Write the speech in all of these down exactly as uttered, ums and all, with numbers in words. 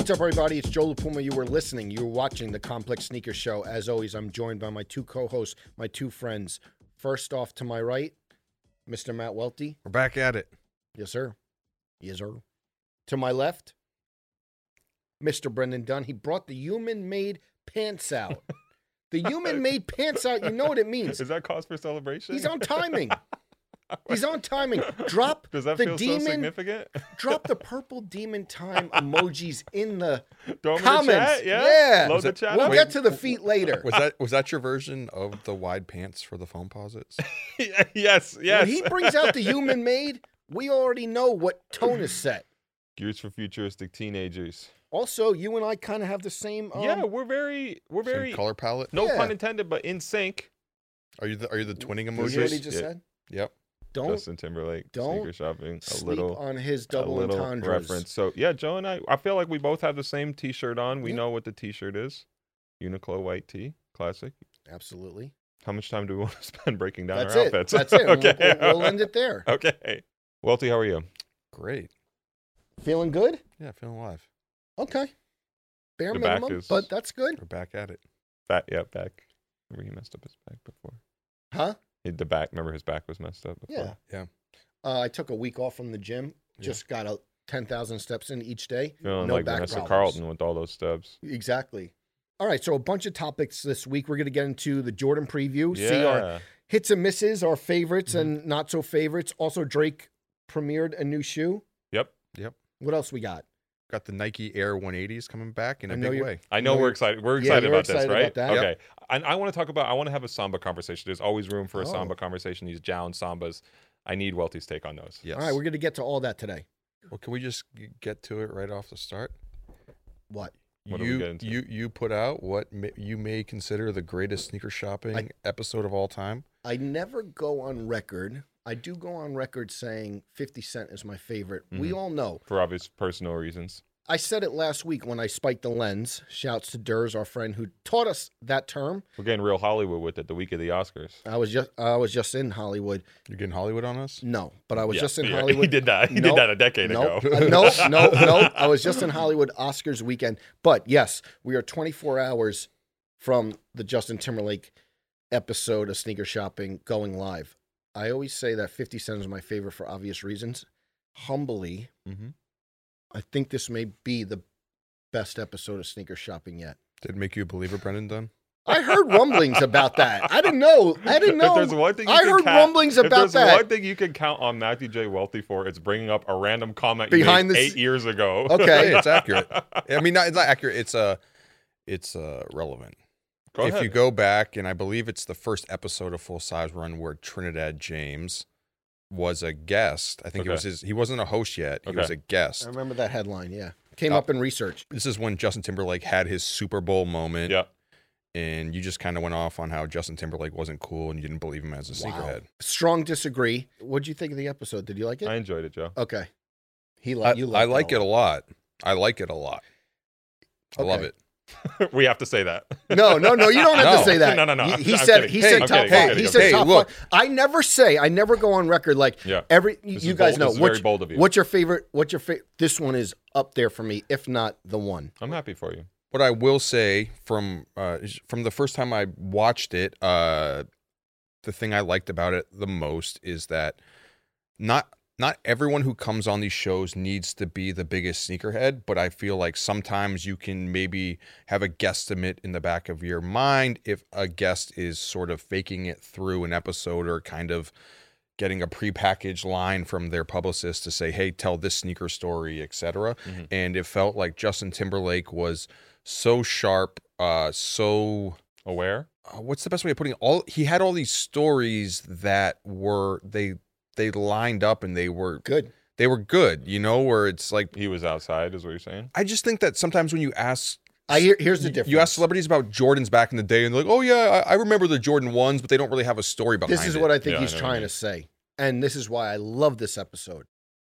What's up, everybody? It's Joe LaPuma. You were listening. You were watching the Complex Sneaker Show. As always, I'm joined by my two co-hosts, my two friends. First off to my right, Mister Matt Welty. We're back at it. Yes, sir. Yes, sir. To my left, Mister Brendan Dunn. He brought the human-made pants out. The human-made pants out, you know what it means. Is that cause for celebration? He's on timing. He's on timing. Drop Does that the feel demon, so significant? Drop the purple demon time emojis in the Throw 'em in comments. the chat, yeah. Yeah. Load Was the it- chat We'll up. get to the feet later. Was that was that your version of the wide pants for the foam posits? yes, yes. When he brings out the human made, we already know what tone is set. Gears for futuristic teenagers. Also, you and I kind of have the same. Um, yeah, we're very, we're Same very, color palette. no Yeah. pun intended, but in sync. Are you the are you the twinning you hear what he emojis? just Yeah. said? Yep. Don't Justin Timberlake, don't sneaker shopping, a sleep little, on his a double little entendres. reference. So yeah, Joe and I, I feel like we both have the same T-shirt on. We Yeah. know what the T-shirt is. Uniqlo white tee, classic. Absolutely. How much time do we want to spend breaking down That's our it. outfits? That's it. okay, We'll, we'll, we'll end it there. Okay. Welty, how are you? Great. Feeling good? Yeah, feeling alive. Okay. Bare The back minimum, is- but that's good. We're back at it. Back, yeah, back. Remember he messed up his back before. Huh? He- The back. Remember his back was messed up before. Yeah. Yeah. Uh, I took a week off from the gym. Yeah. Just got a ten thousand steps in each day. Feeling No like back Vanessa problems. Carlton with all those stubs. Exactly. All right, so a bunch of topics this week. We're going to get into the Jordan preview, Yeah. see our hits and misses, our favorites Mhm. and not so favorites. Also, Drake premiered a new shoe. Yep. Yep. What else we got? Got the Nike Air one eighties coming back in I a know big you're- way. I know No, we're you're- excited. We're Yeah, excited you're about excited this, right? about that. Okay. And I want to talk about. I want to have a Samba conversation. There's always room for a Oh. Samba conversation. These Jown Sambas. I need Welty's take on those. Yes. All right, we're going to get to all that today. Well, can we just g- get to it right off the start? What? What do we you get into? you you put out what may, you may consider the greatest sneaker shopping I- episode of all time. I never go on record. I do go on record saying fifty Cent is my favorite. We Mhm. all know. For obvious personal reasons. I said it last week when I spiked the lens. Shouts to Durs, our friend who taught us that term. We're getting real Hollywood with it the week of the Oscars. I was just I was just in Hollywood. You're getting Hollywood on us? No, but I was Yeah, just in yeah, Hollywood. He did that. He Nope. did that a decade Nope. ago. Uh, no, no, no. I was just in Hollywood Oscars weekend. But yes, we are twenty-four hours from the Justin Timberlake episode of Sneaker Shopping going live. I always say that fifty Cent is my favorite for obvious reasons. Humbly, Mm-hmm. I think this may be the best episode of Sneaker Shopping yet. Did it make you a believer, Brendan Dunn? I heard rumblings about that. I didn't know. I didn't know. If there's one thing you I can heard count- rumblings if about there's that. one thing you can count on Matthew J. Wealthy for, it's bringing up a random comment Behind you the made s- eight years ago. Okay. Hey, it's accurate. I mean, not, it's not accurate. It's uh, it's uh, relevant. Go if ahead. you go back, and I believe it's the first episode of Full Size Run where Trinidad James was a guest. I think it Okay. was his. He wasn't a host yet. He Okay. was a guest. I remember that headline. Yeah, came Uh, up in research. This is when Justin Timberlake had his Super Bowl moment. Yeah. And you just kind of went off on how Justin Timberlake wasn't cool and you didn't believe him as a sneakerhead. Strong disagree. What'd you think of the episode? Did you like it? I enjoyed it, Joe. Okay. He I, li- you I liked like it a a lot. I like it a lot. I love Okay. it. We have to say that. No, no, no. You don't have to No. say that. No, no, no, He, I'm- he I'm said. kidding. He Hey, said I'm top kidding, I'm five. He kidding, said I'm top kidding. Look. five. I never say. I never go on record like Yeah. every. This you is guys bold- know. this is what's, very bold of you. What's your favorite? What's your favorite? This one is up there for me, if not the one. I'm happy for you. What I will say from uh, from the first time I watched it, uh, the thing I liked about it the most is that not not everyone who comes on these shows needs to be the biggest sneakerhead, but I feel like sometimes you can maybe have a guesstimate in the back of your mind if a guest is sort of faking it through an episode or kind of getting a prepackaged line from their publicist to say, hey, tell this sneaker story, et cetera. Mhm. And it felt like Justin Timberlake was so sharp, uh, so Aware? uh, what's the best way of putting it? All he had all these stories that were they they lined up and they were Good. they were good, you know, where it's like He was outside, is what you're saying? I just think that sometimes when you ask I hear. Here's the difference. you ask celebrities about Jordans back in the day and they're like, oh yeah, I, I remember the Jordan ones, but they don't really have a story behind it. This is what I think Yeah, I he's know what trying you mean. to say. And this is why I love this episode.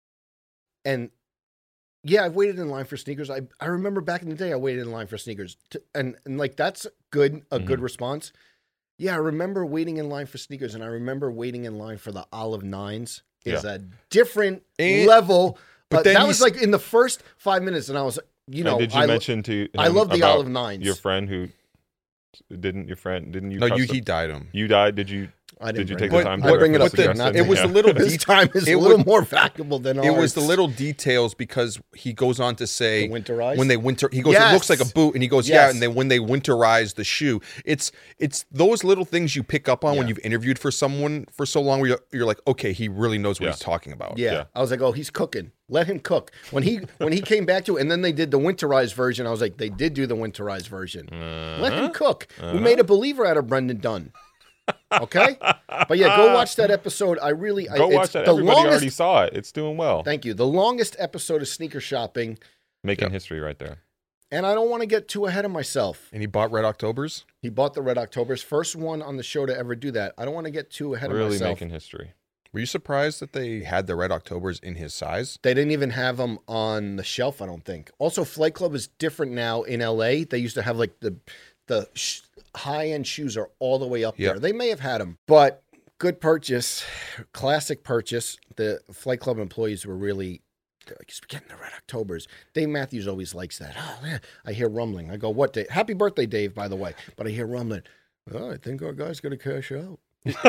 And yeah, I've waited in line for sneakers. I, I remember back in the day, I waited in line for sneakers. To, and, and like, that's good, a good Mhm. response. Yeah, I remember waiting in line for sneakers. And I remember waiting in line for the Olive Nines. Is a different And- level. but But then that he's- was like in the first five minutes. And I was you And know, did you I, lo- mention to him I love the about olive nines. your friend who didn't your friend didn't you? No, you custom- he died him. You died. Did you? I didn't Did you bring take it the up. time I to bring it up reference again. the Not It was Yeah. the little This de- time is it a little was- more valuable than It was ours. the little details because he goes on to say The winterized? when they winter he goes Yes. it looks like a boot and he goes yeah Yes. and then when they winterize the shoe it's it's those little things you pick up on when Yeah. you've interviewed for someone for so long where you're, you're like okay he really knows what Yeah. he's talking about. Yeah. Yeah. I was like, oh, he's cooking. Let him cook. When he when he came back to it, and then they did the winterized version. I was like, they did do the winterized version. Let him cook. We made a believer out of Brendan Dunn. Okay, but yeah, go watch that episode. I really Go I, watch it's that. The Everybody longest, already saw it. It's doing well. Thank you. The longest episode of Sneaker Shopping, Making history right there. and I don't want to get too ahead of myself. And he bought Red Octobers. He bought the Red Octobers, first one on the show to ever do that. I don't want to get too ahead of Really myself. making history. Were you surprised that they had the Red Octobers in his size? They didn't even have them on the shelf, I don't think. Also, Flight Club is different now in L A. They used to have like the the sh- high-end shoes are all the way up Yep. there. They may have had them, but good purchase, classic purchase. The Flight Club employees were really they're like, he's getting the Red Octobers. Dave Matthews always likes that. Oh, man. I hear rumbling. I go, what, Dave? Happy birthday, Dave, by the way. But I hear rumbling. Oh, I think our guy's going to cash out.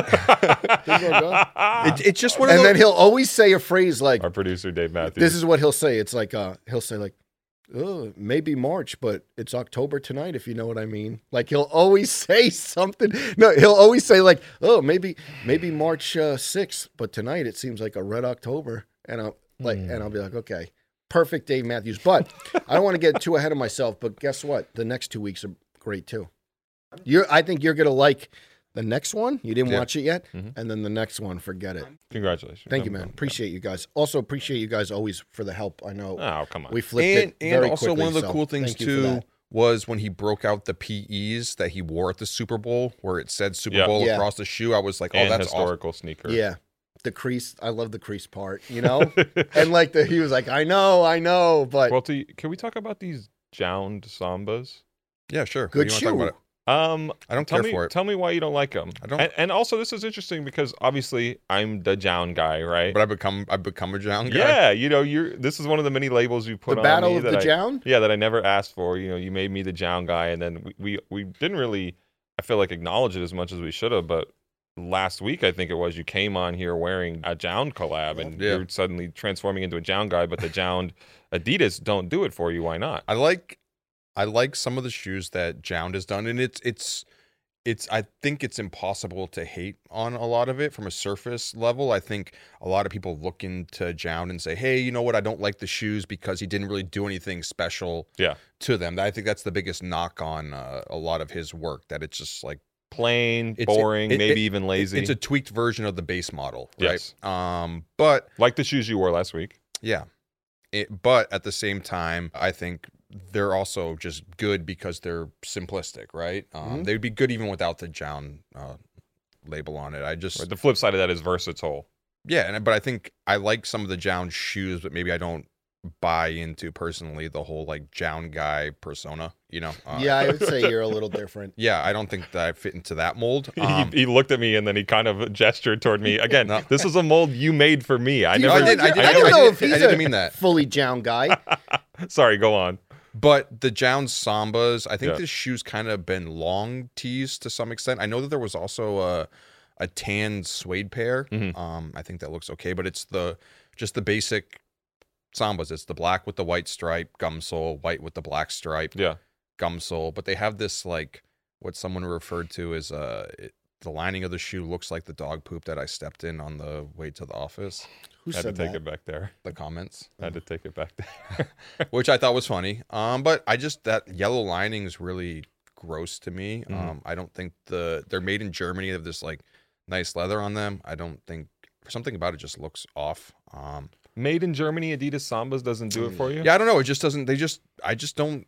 It, it's just one of And those. then he'll always say a phrase like, Our producer Dave Matthews. this is what he'll say. It's like, uh, he'll say like, oh, maybe March, but it's October tonight, if you know what I mean. Like he'll always say something. No, he'll always say like, oh, maybe, maybe March uh, sixth, but tonight it seems like a red October. And I'll like, and I'll be like, okay, perfect, Dave Matthews. But I don't want to get too ahead of myself. But guess what? The next two weeks are great too. You're, I think you're gonna like the next one. You didn't Yeah. watch it yet, Mhm. and then the next one, forget it. Congratulations. Thank you, Um, man. um, Appreciate you guys. Also appreciate you guys always for the help. I know Oh, come on. we flipped and it and very also quickly, one of the so cool things thank you for too that. was when he broke out the P Es that he wore at the Super Bowl, where it said Super Yeah. Bowl Yeah. across the shoe. I was like, oh, and that's awesome. historical sneaker. Yeah, the crease. I love the crease part. You know, and like the he was like, I know, I know, but Well, to, can we talk about these jound sambas? Yeah, sure. What good do you wanna shoe. talk about it? Um, I don't tell care me, for it. tell me why you don't like them. I don't- And, and also, this is interesting because obviously I'm the jound guy, right? But I become I become a Jown guy. Yeah, you know, you're. This is one of the many labels you put The on Battle me of that the I, Jound. Yeah, that I never asked for. You know, you made me the jound guy, and then we, we we didn't really, I feel like, acknowledge it as much as we should have. But last week, I think it was, you came on here wearing a jound collab, and Yeah. you're suddenly transforming into a jound guy. But the jound Adidas don't do it for you. Why not? I like I like some of the shoes that Jound has done, and it's it's it's I think it's impossible to hate on a lot of it from a surface level. I think a lot of people look into Jound and say, hey, you know what, I don't like the shoes because he didn't really do anything special Yeah. to them. I think that's the biggest knock on uh, a lot of his work, that it's just like Plain, It's- boring, it- maybe it- even lazy. it's a tweaked version of the base model, right? Yes. Um, but like the shoes you wore last week. yeah. It, but at the same time, I think they're also just good because they're simplistic, right? Um, Mhm. They'd be good even without the Jown uh, label on it. I just, Right? The flip side of that is versatile. yeah, and but I think I like some of the Jown shoes, but maybe I don't buy into personally the whole like Jown guy persona, you know? Uh, Yeah, I would say you're a little different. Yeah, I don't think that I fit into that mold. He- Um, he, looked at me and then he kind of gestured toward me. Again, No. this is a mold you made for me. I Do you never. I feel did- like I you're- did- I don't I know did- if he's I didn't a mean that. fully Jound guy. Sorry, go on. But the Jown Sambas, I think Yeah. this shoe's kind of been long teased to some extent. I know that there was also a a tan suede pair. Mhm. Um, I think that looks okay, but it's the just the basic Sambas. It's the black with the white stripe gum sole, white with the black stripe Yeah. gum sole. But they have this like what someone referred to as uh it, the lining of the shoe looks like the dog poop that I stepped in on the way to the office. Who Had to said take that? it back there. The comments, Had to take it back there. which I thought was funny. Um, but I just that yellow lining is really gross to me. Mhm. Um, I don't think the they're made in Germany. They have this like nice leather on them. I don't think something about it just looks off. Um, Made in Germany, Adidas Sambas doesn't do it for you. yeah, I don't know. It just doesn't. They just I just don't.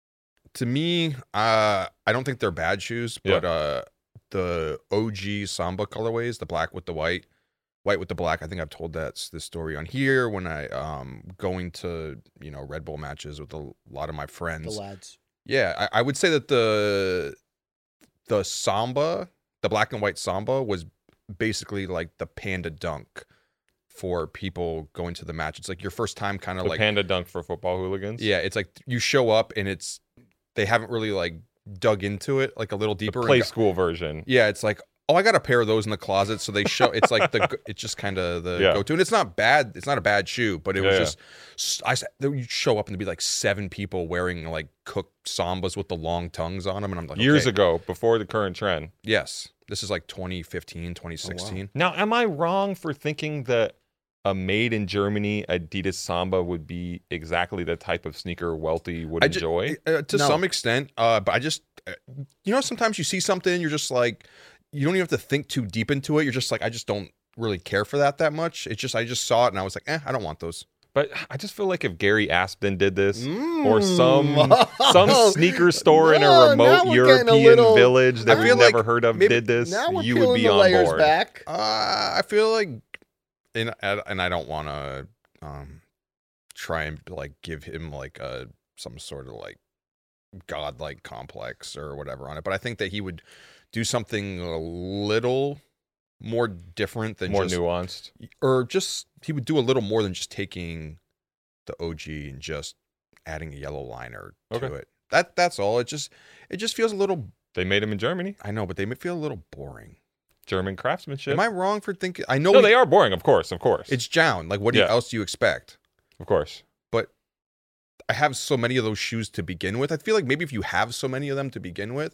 To me, uh, I don't think they're bad shoes, but uh, the O G Samba colorways, the black with the white, white with the black. I think I've told that this story on here when I um going to you know Red Bull matches with a lot of my The friends. lads. Yeah, I, I would say that the the Samba, the black and white Samba, was basically like the Panda Dunk for people going to the match. It's like your first time kind of The like panda dunk for football hooligans. yeah, it's like you show up and it's they haven't really like dug into it like a little The deeper. play and go- school version. yeah, it's like oh, I got a pair of those in the closet. So they show it's like the it's just kind of the Yeah. go-to, and it's not bad. It's not a bad shoe, but it Yeah, was yeah. just s- I s- you show up and there'd be like seven people wearing like cooked sambas with the long tongues on them, and I'm like Years okay, ago, before the current trend. yes, this is like twenty fifteen, twenty sixteen. Now, am I wrong for thinking that a made in Germany Adidas Samba would be exactly the type of sneaker Welty would I ju- enjoy? Uh, to No. some extent, uh, but I just, uh, you know, sometimes you see something, you're just like, you don't even have to think too deep into it. You're just like, I just don't really care for that that much. It's just, I just saw it and I was like, eh, I don't want those. But I just feel like if Gary Aspen did this, Mm. or some some sneaker store in No, a now remote we're getting a European little- village that I we've feel like never heard of maybe- did this, Now we're you would peeling be the on layers board. back. Uh, I feel like, and and I don't want to um try and like give him like a some sort of like godlike complex or whatever on it, but I think that he would do something a little more different than More just, nuanced. or just he would do a little more than just taking the O G and just adding a yellow liner to Okay. it. That that's all. It just it just feels a little. They made them in Germany. I know, but they may feel a little boring. German craftsmanship. Am I wrong for thinking? I know no, he- they are boring, of course, of course. it's Jown. Like, what do you, Yeah. else do you expect? of course. But I have so many of those shoes to begin with. I feel like maybe if you have so many of them to begin with,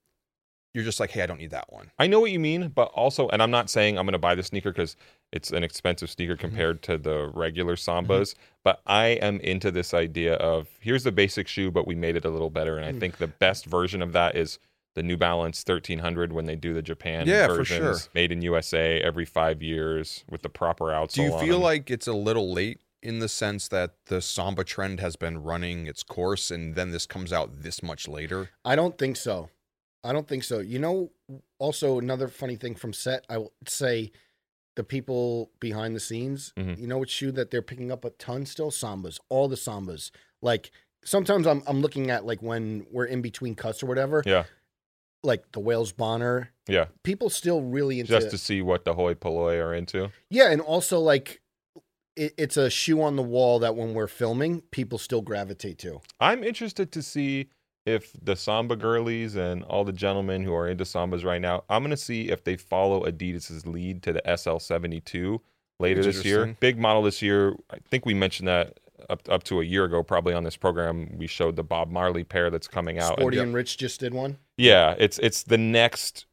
you're just like, hey, I don't need that one. I know what you mean, but also, and I'm not saying I'm going to buy the sneaker because it's an expensive sneaker compared to the regular Sambas, but I am into this idea of here's the basic shoe, but we made it a little better. And I Mm. think the best version of that is the New Balance thirteen hundred when they do the Japan Yeah, for versions, sure. made in U S A every five years with the proper outsole. Do you on feel them. like it's a little late in the sense that the Samba trend has been running its course and then this comes out this much later? I don't think so. I don't think so. You know, also another funny thing from set, I will say the people behind the scenes, Mhm. you know what shoe that they're picking up a ton still? Sambas. All the Sambas. Like sometimes I'm I'm looking at like when we're in between cuts or whatever, Yeah, like the Wales Bonner. yeah, People still really into just to see what the hoi polloi are into. Yeah, and also like it, it's a shoe on the wall that when we're filming, people still gravitate to. I'm interested to see if the Samba girlies and all the gentlemen who are into Sambas right now, I'm going to see if they follow Adidas's lead to the S L seventy-two later That's this year. interesting. Big model this year. I think we mentioned that up, up to a year ago, probably on this program. We showed the Bob Marley pair that's coming out. Sporty And, and Rich just did one. yeah, it's it's the next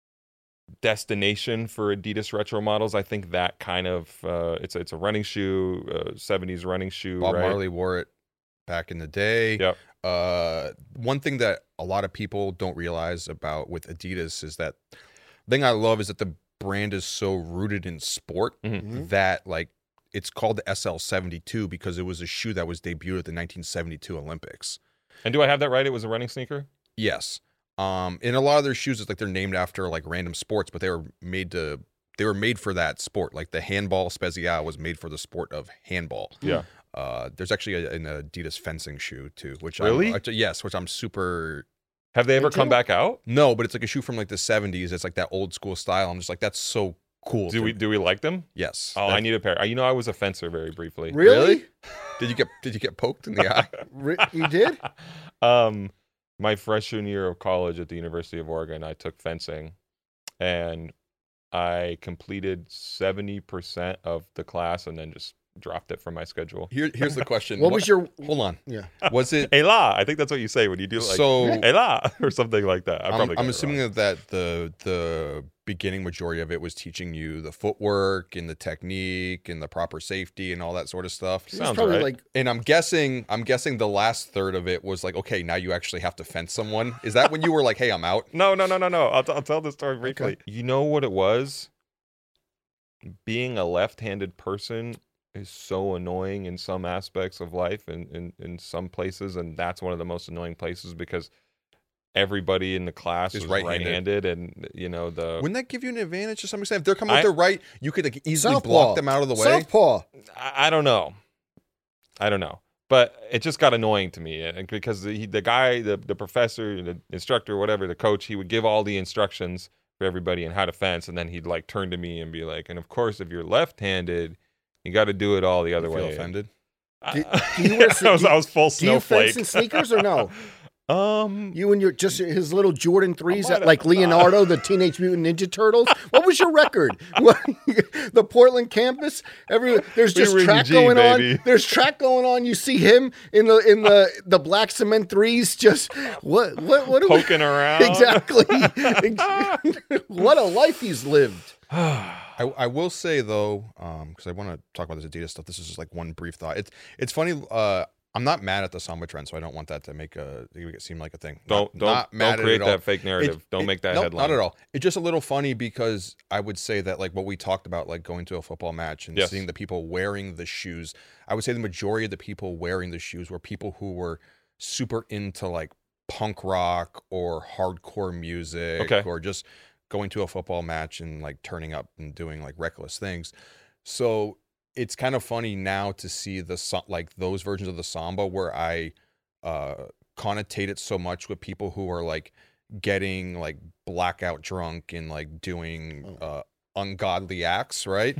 destination for Adidas retro models. I think that kind of uh, it's it's a running shoe, uh, seventies running shoe. Bob right? Marley wore it back in the day. Yep. Uh, one thing that a lot of people don't realize about with Adidas is that thing I love is that the brand is so rooted in sport Mhm. that like it's called the S L seventy-two because it was a shoe that was debuted at the nineteen seventy-two Olympics. And do I have that right? It was a running sneaker. Yes. Um, in a lot of their shoes, it's like they're named after like random sports, but they were made to they were made for that sport. Like the handball Spezia was made for the sport of handball. Yeah. Uh, there's actually a, an Adidas fencing shoe too, which Really? I'm, yes, which I'm super. Have they ever Into come it? back out? No, but it's like a shoe from like the seventies. It's like that old school style. I'm just like that's so cool. Do to- we do we like them? Yes. Oh, That- I need a pair. You know, I was a fencer very briefly. Really? Did you get Did you get poked in the eye? Re- you did? um, my freshman year of college at the University of Oregon, I took fencing, and I completed seventy percent of the class, and then just dropped it from my schedule. Here, here's the question. What was your? Hold on. Yeah. Was it Hey la, I think that's what you say when you do like so? hey la or something like that. I I'm, probably got I'm it assuming wrong. that the the beginning majority of it was teaching you the footwork and the technique and the proper safety and all that sort of stuff. It's Sounds probably right. like And I'm guessing I'm guessing the last third of it was like, okay, now you actually have to fence someone. Is that when you were like, hey, I'm out? No, no, no, no, no. I'll, t- I'll tell the story briefly. Okay. You know what it was? Being a left-handed person is so annoying in some aspects of life and in, in some places, and that's one of the most annoying places because everybody in the class Is was right-handed. right-handed, and you know the Wouldn't that give you an advantage to some extent? If they're coming I- with their right, you could like easily Southpaw. block them out of the way. Southpaw. I, I don't know. I don't know. But it just got annoying to me and because the, the guy, the, the professor, the instructor, whatever, the coach, he would give all the instructions for everybody and how to fence. And then he'd like turn to me and be like, and of course, if you're left-handed, You got to do it all the other You feel way. offended? Do, do you wear, I, was, do, I was full do you fence snowflake. in sneakers or no? um, You and your just his little Jordan threes, might at, like have- Leonardo, the Teenage Mutant Ninja Turtles. What was your record? What, the Portland campus. Every there's We just were in track Eugene, going on. baby. There's track going on. You see him in the in the the black cement threes. Just what what what? do we- poking around. Exactly. What a life he's lived. I, I will say though, because I want to talk about this Adidas stuff. This is just like one brief thought. It's it's funny. Uh, I'm not mad at the Samba trend, so I don't want that to make a make it seem like a thing. Don't Not- don't not mad don't at it create at all. that fake narrative. It- don't it- make that no, headline. Not at all. It's just a little funny because I would say that like what we talked about, like going to a football match and Yes. seeing the people wearing the shoes. I would say the majority of the people wearing the shoes were people who were super into like punk rock or hardcore music Okay. or just going to a football match and like turning up and doing like reckless things. So it's kind of funny now to see the sa- like those versions of the samba where I uh connotate it so much with people who are like getting like blackout drunk and like doing uh ungodly acts, right?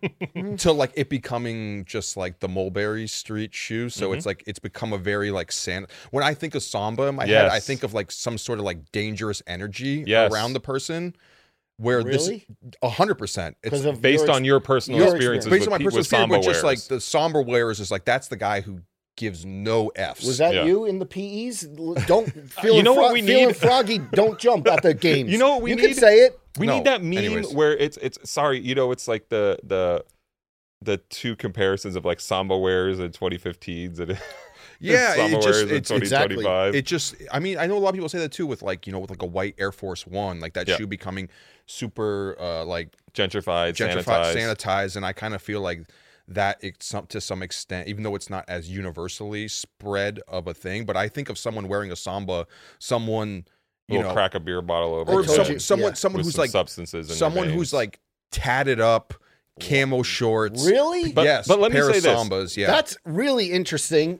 To like it becoming just like the Mulberry Street shoe. So Mhm. it's like it's become a very like san when I think of samba in my head, I Yes. think of like some sort of like dangerous energy Yes. around the person. Where Really? this a hundred percent. It's Because of Based your on your personal your experiences experience. based with, on my pe- personal with experience, Samba but just like wearers. the somber wearers is like that's the guy who gives no F's. Was that Yeah. you in the P Es? Don't feel You know what we feeling need? froggy. Don't jump at the games. You know what we you need? can say it. We No, need that meme anyways. where it's it's sorry, you know, it's like the the the two comparisons of like Samba wearers in twenty fifteens and Yeah, Samba it just wearers in it's twenty exactly- twenty-five. It just, I mean, I know a lot of people say that too with like, you know, with like a white Air Force One, like that Yeah. shoe becoming super, uh, like gentrified, gentrified, sanitized. sanitized. And I kind of feel like that it's some, to some extent, even though it's not as universally spread of a thing, but I think of someone wearing a Samba, someone, you We'll know, crack a beer bottle over or his told some, head you- someone, yeah. someone with who's some like, substances in someone their who's veins. like tatted up, camo shorts. Really? But- yes, but let me pair say of this. Sambas. Yeah, That's really interesting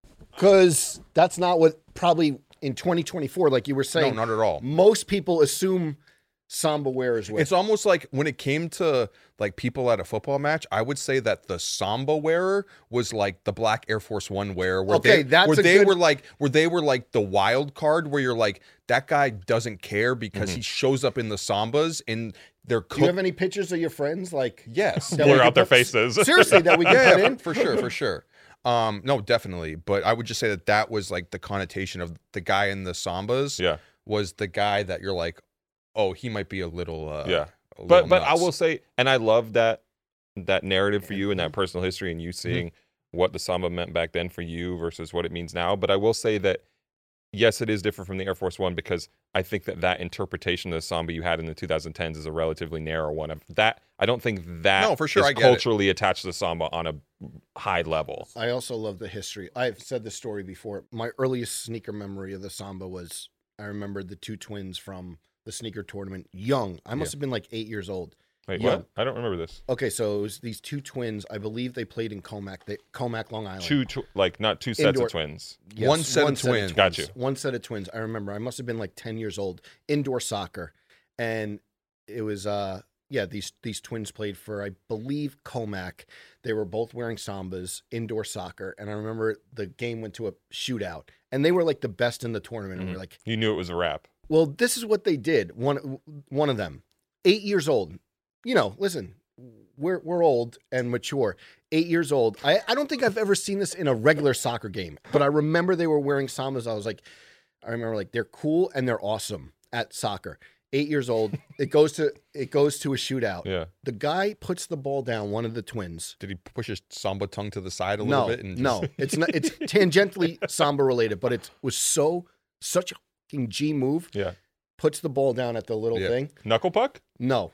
because that's not what probably in twenty twenty-four, like you were no, saying, not at all. most people assume Samba wearers wear. It's almost like when it came to like people at a football match, I would say that the Samba wearer was like the black Air Force One wearer, where Okay, they, that's where a they good- were like, where they were like the wild card, where you're like, that guy doesn't care because Mm-hmm. he shows up in the Sambas and they're Do you have cooked. any pictures of your friends? Like, Yes, that we blur could out their put- faces. Seriously, that we can yeah, put yeah, in? for sure, for sure. Um, no, definitely. But I would just say that that was like the connotation of the guy in the Sambas. Yeah. was the guy that you're like, oh, he might be a little. Uh, Yeah. a But little but I nuts. will say, and I love that that narrative for you and that personal history and you seeing what the Samba meant back then for you versus what it means now. But I will say that yes, it is different from the Air Force One because I think that that interpretation of the Samba you had in the twenty tens is a relatively narrow one. Of that, I don't think that No, for sure, is I get it. culturally attached to the Samba on a high level. I also love the history. I've said this story before. My earliest sneaker memory of the Samba was I remember the two twins from the sneaker tournament, young. I must Yeah. have been like eight years old. Wait, Yeah. what? I don't remember this. Okay, so it was these two twins. I believe they played in Comac, they, Comac, Long Island. Two, tw- like not two sets Indoor- of twins. Yes, One set of twins. Got you. One set of twins. I remember. I must have been like ten years old. Indoor soccer, and it was uh yeah these these twins played for I believe Comac. They were both wearing Sambas. Indoor soccer, and I remember the game went to a shootout, and they were like the best in the tournament. And Mhm. we're like, You knew it was a wrap. well, this is what they did. One one of them, eight years old. You know, listen, we're we're old and mature. Eight years old. I, I don't think I've ever seen this in a regular soccer game, but I remember they were wearing Sambas. I was like, I remember like they're cool and they're awesome at soccer. Eight years old. It goes to it goes to a shootout. Yeah. The guy puts the ball down. One of the twins. Did he push his Samba tongue to the side a No, little bit? And just- no, it's not. It's tangentially Samba related, but it was so such a fucking G move. Yeah. Puts the ball down at the little Yeah. thing. Knuckle puck? No.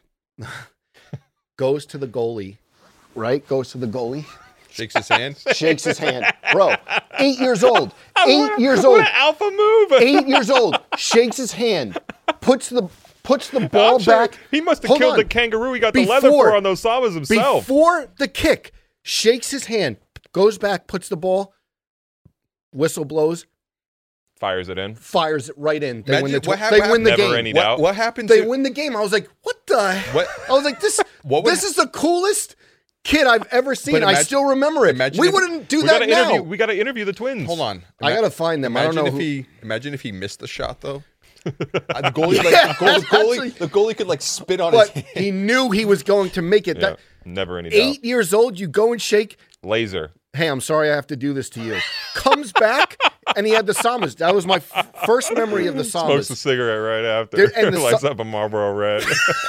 Goes to the goalie, right? Goes to the goalie, shakes his hand. shakes his hand. Bro, eight years old. Eight What a- years what old. an alpha move. Eight years old. Shakes his hand. Puts the puts the ball I'm sure back. He must have Hold killed on. the kangaroo he got the leather Before- for on those Sambas himself. Before the kick, shakes his hand, goes back, puts the ball, whistle blows, Fires it in. fires it right in. They Imagine win the, tw- what hap- they what win the Never game. any What, doubt. what happened They to win the game. I was like, what the? What- I was like, this, What would- this is the coolest kid I've ever seen. But I imagine- still remember it. imagine We if- wouldn't do we that gotta now. interview. We got to interview the twins. Hold on. I Ima- gotta find them. I don't Imagine know if who. he imagine if he missed the shot though. Uh, the goalie, like, Yeah, the, goal, the goalie, actually- the goalie could like spit on But his hand. he knew he was going to make it. Yeah, That never any eight years old, you go and shake. doubt. Laser. Hey, I'm sorry I have to do this to you. Comes back and he had the Sambas. That was my f- first memory of the Smokes a Sambas. cigarette right after. There- and the Lights Sa- up a Marlboro Red.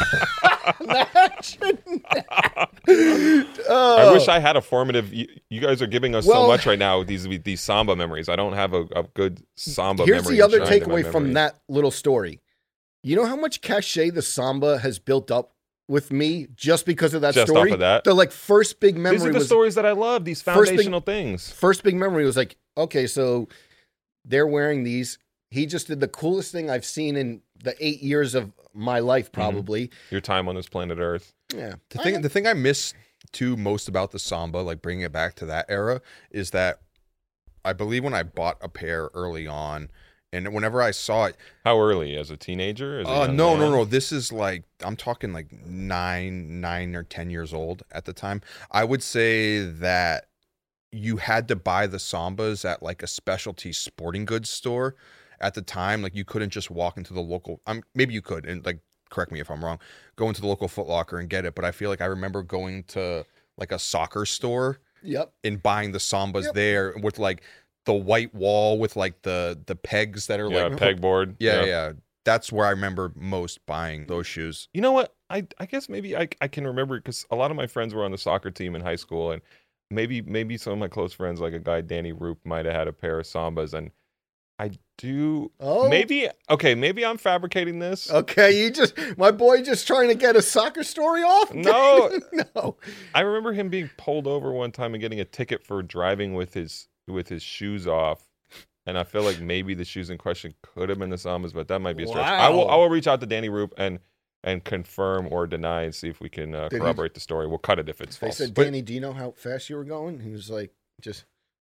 Imagine that. I Oh. wish I had a formative. You, you guys are giving us Well- so much right now. with These these Samba memories. I don't have a, a good Samba. Here's memory the other enshrined in my takeaway from memory. that little story. You know how much cachet the Samba has built up with me just because of that Just story? off of that? The like first big These memory are the was stories that I love. These First thing- foundational things. first big memory was like, okay, so they're wearing these. He just did the coolest thing I've seen in the eight years of my life, probably. Your time on this planet Earth. Yeah. The thing, the thing I miss too most about the Samba, like bringing it back to that era, is that I believe when I bought a pair early on, and whenever I saw it, How early? As a teenager? As a uh, young no, no, man? no, this is like I'm talking like nine, nine or ten years old at the time. I would say that you had to buy the Sambas at like a specialty sporting goods store at the time. Like you couldn't just walk into the local. Um, maybe you could, and like correct me if I'm wrong. Go into the local Foot Locker and get it. But I feel like I remember going to like a soccer store Yep. and buying the Sambas Yep. there with like the white wall with like the the pegs that are Yeah, like pegboard. yeah, yeah. That's where I remember most buying those shoes. You know what? I I guess maybe I I can remember because a lot of my friends were on the soccer team in high school, and maybe maybe some of my close friends, like a guy Danny Roop, might have had a pair of Sambas, and I do Oh. maybe okay, maybe I'm fabricating this. Okay, you just my boy just trying to get a soccer story off. No. no. I remember him being pulled over one time and getting a ticket for driving with his with his shoes off. And I feel like maybe the shoes in question could have been the Sambas, but that might be a stretch. I will Wow. I will reach out to Danny Roop and and confirm or deny and see if we can uh, Did he- corroborate the story. We'll cut it if it's They false. said, But- Danny, do you know how fast you were going? He was like, just,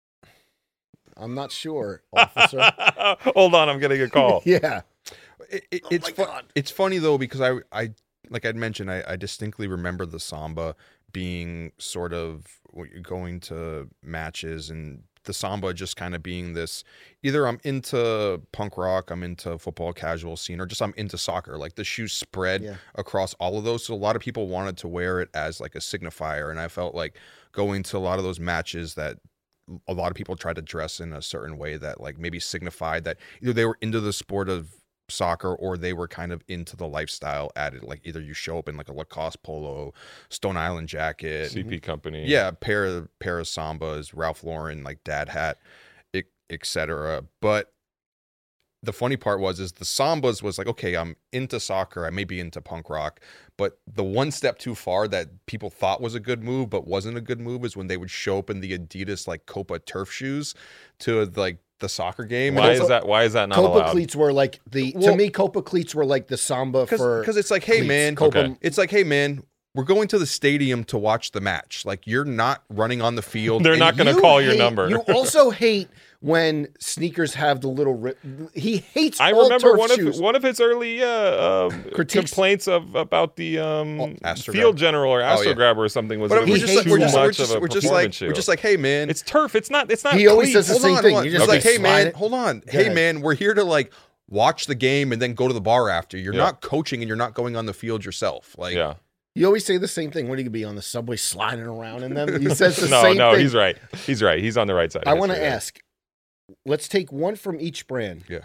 I'm not sure, officer. Hold on, I'm getting a call. yeah. It, it, Oh it's my fu- God. it's funny though because I I like I'd mentioned I, I distinctly remember the Samba being sort of going to matches and the Samba just kind of being this either I'm into punk rock, I'm into football casual scene, or just I'm into soccer. Like the shoes spread Yeah. across all of those. So a lot of people wanted to wear it as like a signifier. And I felt like going to a lot of those matches that a lot of people tried to dress in a certain way that like maybe signified that either they were into the sport of soccer or they were kind of into the lifestyle added. Like either you show up in like a Lacoste polo, Stone Island jacket, C P Company. yeah, pair of pair of Sambas, Ralph Lauren like dad hat, et cetera. But the funny part was is the Sambas was like, okay, I'm into soccer, I may be into punk rock, but the one step too far that people thought was a good move but wasn't a good move is when they would show up in the Adidas like Copa turf shoes to like the soccer game. Why And is that? Why is that not Copa allowed? cleats were like the, Well- to me, Copa cleats were like the Samba for. because it's like, hey cleats. man, Copa, Okay. it's like, hey man, we're going to the stadium to watch the match. Like you're not running on the field. They're and not going to You call your hate- number. You also hate when sneakers have the little. Ri- he hates. I all remember turf one of shoes. one of his early uh, um, Critiques? complaints of about the um, Oh, Astrograb. Field General or Oh, yeah. Astrograb or something was But that it we're was just, hates like, we're too just, we're much just, of a we're just performance like, shoe. we're just like, hey man, It's turf. It's not. It's not. He always cleats. says the hold same on, thing. hold on. You just It's like, like hey slide man, it. hold on, Go hey ahead. man, we're here to like watch the game and then go to the bar after. You're Yeah. not coaching and you're not going on the field yourself. Like, Yeah. You always say the same thing. What are you gonna be on the subway sliding around in them? He says the no, same no, thing. he's right. He's right. He's on the right side. of I want to history there. ask. Let's take one from each brand. Yeah.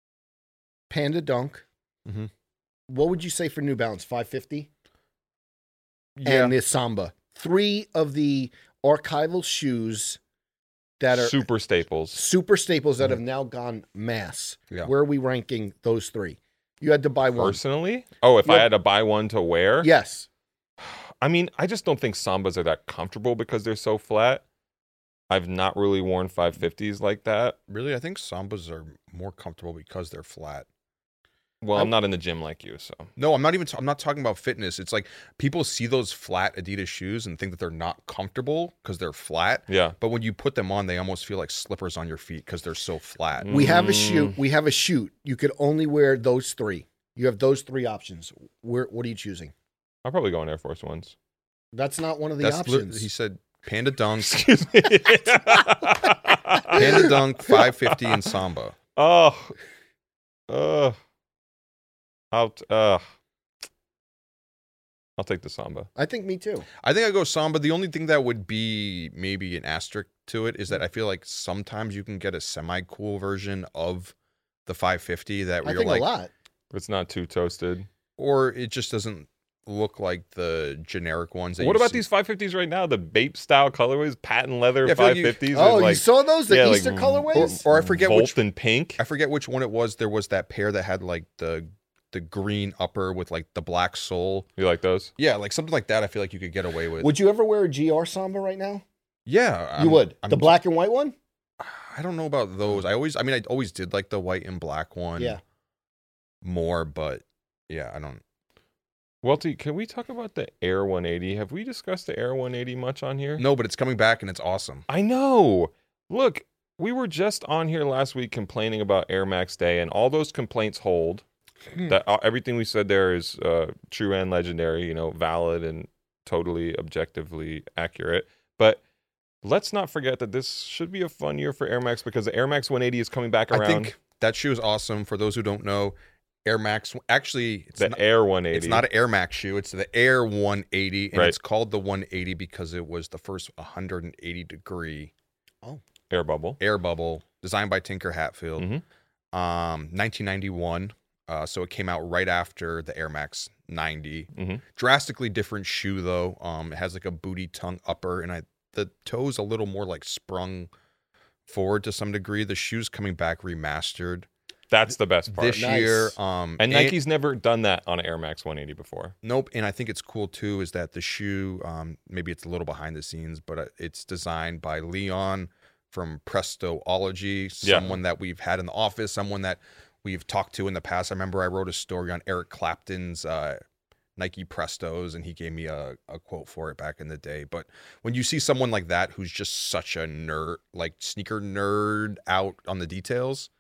Panda Dunk. Mhm. What would you say for New Balance? five fifty. yeah, And the Samba. Three of the archival shoes that are super staples. super staples that have now gone mass. Yeah. Where are we ranking those three? You had to buy one. Personally, oh, if I Yeah. had to buy one to wear, Yes. I mean, I just don't think Sambas are that comfortable because they're so flat. I've not really worn five fifties like that. really, I think Sambas are more comfortable because they're flat. Well, I'm- I'm not in the gym like you, so No, I'm not even. I'm not talking about fitness. It's like people see those flat Adidas shoes and think that they're not comfortable because they're flat. yeah. But when you put them on, they almost feel like slippers on your feet because they're so flat. We have a Mm. shoot. We have a shoot. You could only wear those three. You have those three options. Where what are you choosing? I'll probably go in Air Force Ones. That's not one of the That's li- options. he said Panda Dunk, Excuse me. Panda Dunk, five fifty, and Samba. Oh, uh, I'll t- uh, I'll take the Samba. I think me too. I think I go Samba. The only thing that would be maybe an asterisk to it is that I feel like sometimes you can get a semi-cool version of the five fifty that I where you're think like, a lot. It's not too toasted. or it just doesn't look like the generic ones. That What you about see. these five fifties right now? The Bape style colorways, patent leather Yeah, I feel like you- five fifties. Oh, with you like, saw those? The yeah, like Easter v- colorways? Or I forget which Volt and pink. I forget which one it was. There was that pair that had like the the green upper with like the black sole. You like those? Yeah, like something like that. I feel like you could get away with. Would you ever wear a G R Samba right now? yeah, you I'm- would. I'm- The black and white one? I don't know about those. I always, I mean, I always did like the white and black one. Yeah. More, but yeah, I don't. Welty, can we talk about the Air one eighty? Have we discussed the Air one eighty much on here? No, but it's coming back and it's awesome. I know. Look, we were just on here last week complaining about Air Max Day, and all those complaints hold. Hmm. That uh, everything we said there is uh, true and legendary, you know, valid and totally objectively accurate. But let's not forget that this should be a fun year for Air Max because the Air Max one eighty is coming back around. I think that shoe is awesome. For those who don't know, Air Max. Actually, it's the not, Air one eighty. it's not an Air Max shoe. It's the Air one eighty, and Right. it's called the one eighty because it was the first one hundred eighty degree Air bubble. air bubble designed by Tinker Hatfield, Mhm. um, nineteen ninety-one. Uh, so it came out right after the Air Max ninety. Mhm. Drastically different shoe though. Um, it has like a booty tongue upper, and I the toe's a little more like sprung forward to some degree. The shoe's coming back remastered That's the best part. this Nice. year. Um, and Nike's never done that on an Air Max one eighty before. Nope, and I think it's cool too is that the shoe, um, maybe it's a little behind the scenes, but uh, it's designed by Leon from Prestoology, Yeah. someone that we've had in the office, someone that we've talked to in the past. I remember I wrote a story on Eric Clapton's uh, Nike Prestos, and he gave me a, a quote for it back in the day. But when you see someone like that who's just such a nerd, like sneaker nerd out on the details,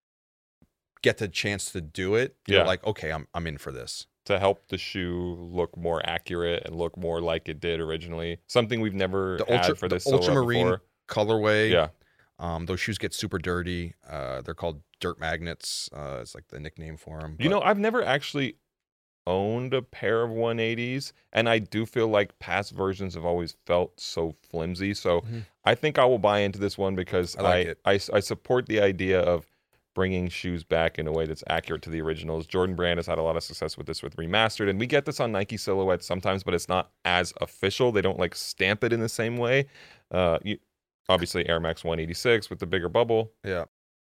get the chance to do it, you're Yeah. like, okay, I'm I'm in for this. To help the shoe look more accurate and look more like it did originally. Something we've never The had ultra, for the this silhouette ultramarine before. colorway. Yeah. Um, those shoes get super dirty. Uh, they're called dirt magnets. Uh, it's like the nickname for them. You know, I've never actually owned a pair of one eighties, and I do feel like past versions have always felt so flimsy. So Mhm. I think I will buy into this one because I like I, it. I, I support the idea of bringing shoes back in a way that's accurate to the originals. Jordan Brand has had a lot of success with this with Remastered, and we get this on Nike silhouettes sometimes, but it's not as official. They don't like stamp it in the same way. Uh, you, obviously, Air Max one eighty-six with the bigger bubble. yeah.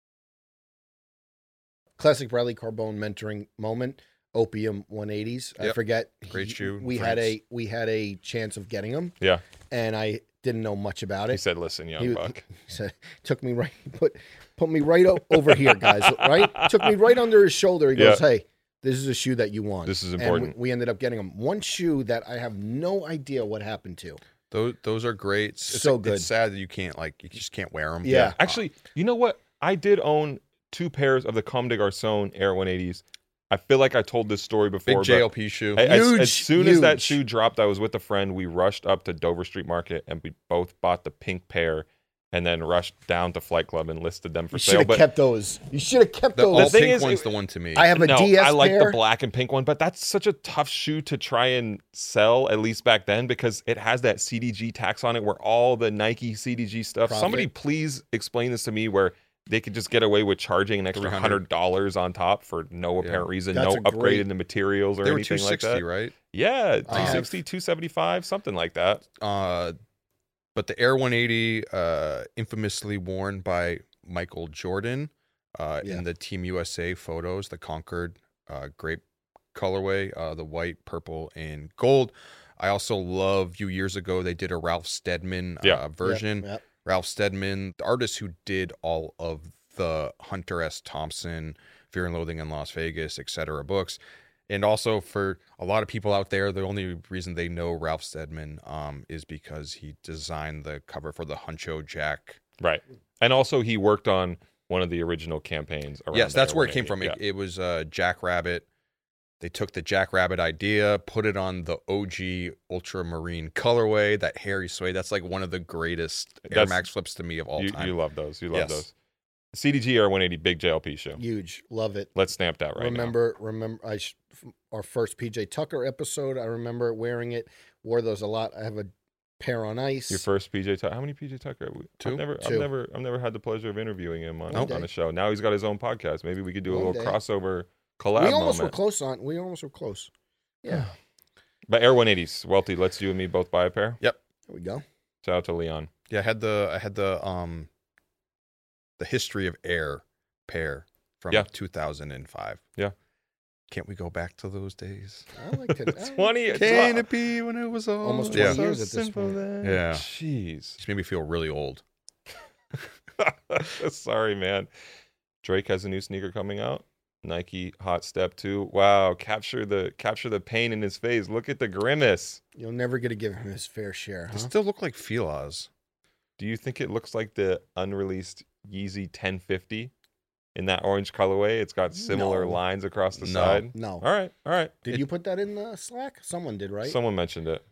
Classic Bradley Carbone mentoring moment. Opium one eighties. I Yep. forget. Great he- shoe, We had France. a we had a chance of getting them, Yeah. and I didn't know much about He it. said, listen, young He- buck. He said, took me right put put me right o- over here, guys. Right, took me right under his shoulder. He goes, Yeah. "Hey, this is a shoe that you want. This is And we- important. we, ended up getting them. One shoe that I have no idea what happened to. Those those are great. It's, So it's good. sad that you can't like you just can't wear them. Yeah. Actually, you know what? I did own two pairs of the Comme des Garçons Air one eighties. I feel like I told this story before. Big but J L P shoe. I- as, Huge, as soon as that huge. shoe dropped, I was with a friend. We rushed up to Dover Street Market and we both bought the pink pair and then rushed down to Flight Club and listed them for You should sale. have But kept those. You should have kept the all those. thing pink is, one's it- the one to me. I have a no, D S I like pair. the black and pink one, but that's such a tough shoe to try and sell, at least back then, because it has that C D G tax on it where all the Nike C D G stuff. Profit. Somebody please explain this to me where they could just get away with charging an extra three hundred hundred dollars on top for no apparent reason, That's no a upgrade great- in the materials or they were two anything like sixty, that. right? Yeah, Uh, two sixty, two seventy-five, something like that. Uh, but the Air one eighty, uh, infamously worn by Michael Jordan, uh, Yeah. in the Team U S A photos, the Concord, uh, grape colorway, uh, the white, purple, and gold. I also love. A few years ago, they did a Ralph Steadman uh, Yeah. version. Yep, yep. Ralph Steadman, the artist who did all of the Hunter S. Thompson, Fear and Loathing in Las Vegas, et cetera books. And also for a lot of people out there, the only reason they know Ralph Steadman um, is because he designed the cover for the Huncho Jack. Right. And also he worked on one of the original campaigns around Yes, the that's Air where it one came eighty. from. Yeah. It, it was uh, Jack Rabbit They took the Jackrabbit idea, put it on the O G Ultramarine colorway, that hairy suede. That's like one of the greatest Air That's- Max flips to me of all You, time. you love those. You love Yes. those. C D G R one eighty, big J L P show. Huge. Love it. Let's stamp that right remember, remember, I sh- our first P J Tucker episode. I remember wearing it. Wore those a lot. I have a pair on ice. now. Your first P J Tucker. How many P J Tucker? Have we- Two. I've never, Two. I've never, I've never had the pleasure of interviewing him on, One on day. a show. Now he's got his own podcast. Maybe we could do a One little day. crossover collab we almost moment. were close on. We almost were close. Yeah. But Air one eighties, Welty, let's you and me both buy a pair. There we go. Shout out to Leon. Yeah, I had the I had the um the history of Air pair from Yeah. two thousand five. Yeah. Can't we go back to those days? I like it. I- twenty. it's Can not- it be when it was all Almost yeah. twenty years at this simple point. then. Yeah. Jeez. Just made me feel really old. Sorry, man. Drake has a new sneaker coming out. Nike Hot Step two. Wow, capture the capture the pain in his face. Look at the grimace. You'll never get to give him his fair share, They huh? still look like Fila's. Do you think it looks like the unreleased Yeezy ten fifty in that orange colorway? It's got similar No. lines across the No. side. No. All right, all right. Did It- you put that in the Slack? Someone did, right? Someone mentioned it.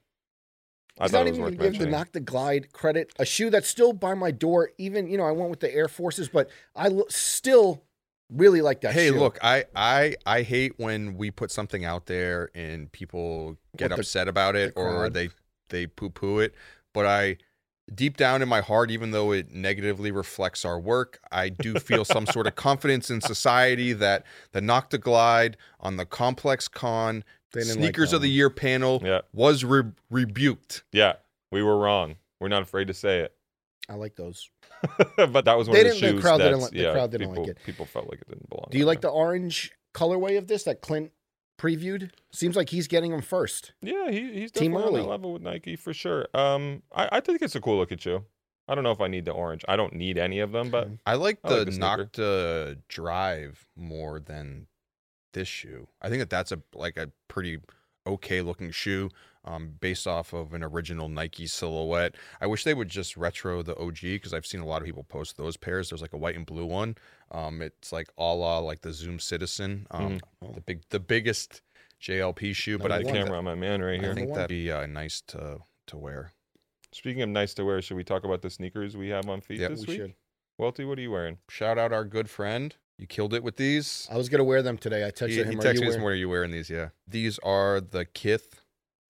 I He's thought not it was even worth going to give the mentioning. Knock the Glide credit. A shoe that's still by my door. Even, you know, I went with the Air Forces, but I lo- still really like that Hey, shoe. look, I, I I hate when we put something out there and people get What the- upset about it the or crowd? they they poo poo it. But I, deep down in my heart, even though it negatively reflects our work, I do feel some sort of confidence in society that the Knock the Glide on the Complex Con They didn't like Sneakers that of the one. Year panel Yeah, was re- rebuked. yeah. We were wrong. We're not afraid to say it. I like those. But that was one They of the didn't- the shoes crowd didn't that's- like- the yeah, crowd didn't people, like it. People felt like it didn't belong. Do you on like there. the orange colorway of this that Clint previewed? Seems like he's getting them first. Yeah, he, he's Team definitely on early. that level with Nike for sure. Um, I, I think it's a cool looking shoe. I don't know if I need the orange. I don't need any of them, but I like I the like the sneaker. Nocta Drive more than this shoe. I think that that's a like a pretty okay looking shoe, um, based off of an original Nike silhouette. I wish they would just retro the O G because I've seen a lot of people post those pairs. There's like a white and blue one. Um, it's like a la like the Zoom Citizen, um, Mhm. the big the biggest J L P shoe. But Number I the think one. camera on my man right that, here. I think Number one. that'd be uh, nice to to wear. Speaking of nice to wear, should we talk about the sneakers we have on feet Yep. this We week? should. Welty, what are you wearing? Shout out our good friend. You killed it with these. I was going to wear them today. I texted He, he him. Are texted you me this wearing? morning. Are you wearing these? Yeah. These are the Kith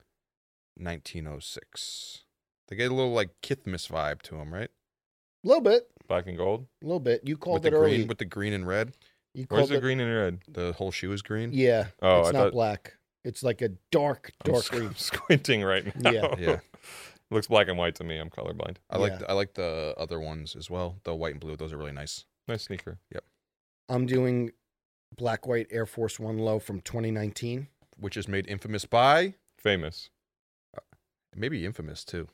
nineteen oh six. They get a little like Kithmas vibe to them, right? A little bit. Black and gold? A little bit. You called With the it early. green, with the green and red. you Where's called the it. green and red? The whole shoe is green. Yeah. Oh, it's I not thought- black. It's like a dark, I'm dark s- green. squinting right now. Yeah. Yeah. Looks black and white to me. I'm colorblind. I like Yeah. the, I like the other ones as well. The white and blue. Those are really nice. Nice sneaker. I'm doing black white Air Force One low from twenty nineteen. Which is made infamous by Famous. maybe infamous too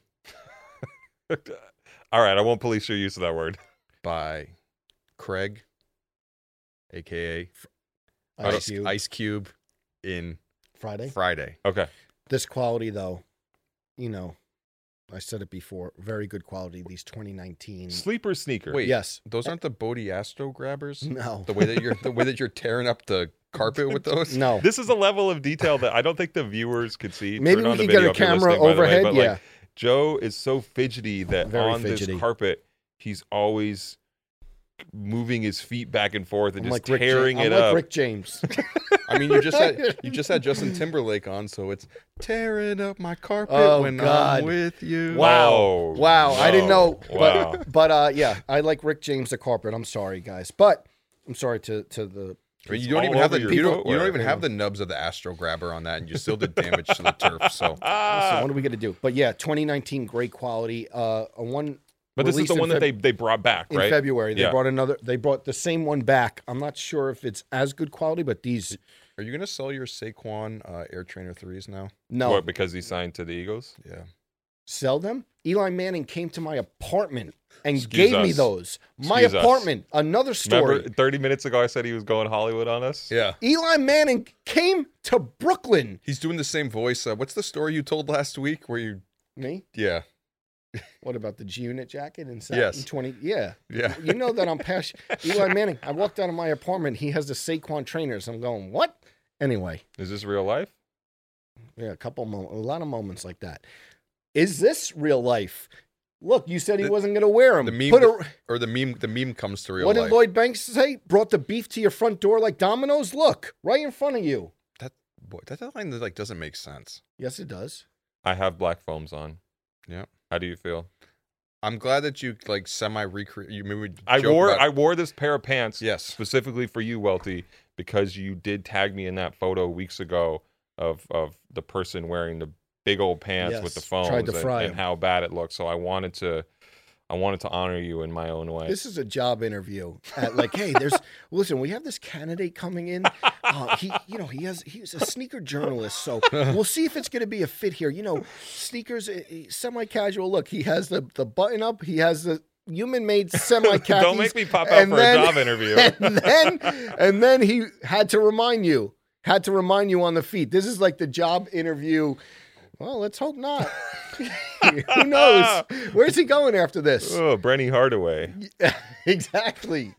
All right, I won't police your use of that word. by Craig, aka Ice Ice, Cube. Ice Cube in Friday. Friday. Okay. This quality, though, you know, I said it before. Very good quality. These twenty nineteen. Sleeper sneaker. Wait, Yes. those aren't the Bodhi Astro grabbers? No. The way that you're the way that you're tearing up the carpet with those? No. This is a level of detail that I don't think the viewers could see. Maybe Turn we on the could get video a if you're camera listening, by the way, overhead. but, Yeah. like, Joe is so fidgety that Very on fidgety. this carpet, he's always moving his feet back and forth and I'm just like Rick Ja- tearing I'm it like up. Rick James. I mean, you just had you just had Justin Timberlake on, so it's tearing up my carpet Oh, when God. I'm with you. Wow. Oh, Wow. I didn't know. no. But Wow. but uh yeah, I like Rick James the carpet. I'm sorry, guys. But I'm sorry to to the I mean, you It's don't all even have the over your you don't, you footwear. don't even have the nubs of the Astro grabber on that, and you still did damage to the turf. So so Ah, what are we gonna do? But yeah, twenty nineteen great quality. Uh a one but this is released the in one that Feb- they, they brought back, in right? February. They Yeah. brought another they brought the same one back. I'm not sure if it's as good quality, but these are you gonna sell your Saquon uh, Air Trainer threes now? no. What, because he signed to the Eagles? Yeah. Sell them? Eli Manning came to my apartment and Excuse gave me us. those. My Excuse us. apartment. Another story. Remember thirty minutes ago I said he was going Hollywood on us? Yeah. Eli Manning came to Brooklyn. He's doing the same voice. Uh, what's the story you told last week where you? Me? Yeah. What about the G Unit jacket and Yes. twenty? Yeah. Yeah. You know that I'm passionate. Eli Manning. I walked out of my apartment. He has the Saquon trainers. I'm going, what? Anyway, Is this real life? yeah, a couple mo- a lot of moments like that. Is this real life? Look, you said he The- wasn't going to wear them. The meme, Put a, or the meme, the meme comes to real what life. did Lloyd Banks say? Brought the beef to your front door like Domino's? Look, right in front of you. That boy, that line like doesn't make sense. Yes, it does. I have black foams on. Yeah. How do you feel? I'm glad that you like semi recreate. You maybe I joke wore about- I wore this pair of pants yes. specifically for you, Welty, because you did tag me in that photo weeks ago of of the person wearing the big old pants with the Yes, foams tried to and, fry and 'em. how bad it looked. So I wanted to I wanted to honor you in my own way. This is a job interview. At like, hey, there's listen. We have this candidate coming in. Uh, he, you know, he has he's a sneaker journalist, so we'll see if it's going to be a fit here. You know, sneakers, semi casual look. He has the the button up. He has the human made semi khakis. Don't make me pop out for then, a job interview. And then, and then he had to remind you, had to remind you on the feet. This is like the job interview. Well, let's hope not. Who knows? Where's he going after this? Oh, Brenny Hardaway. Exactly.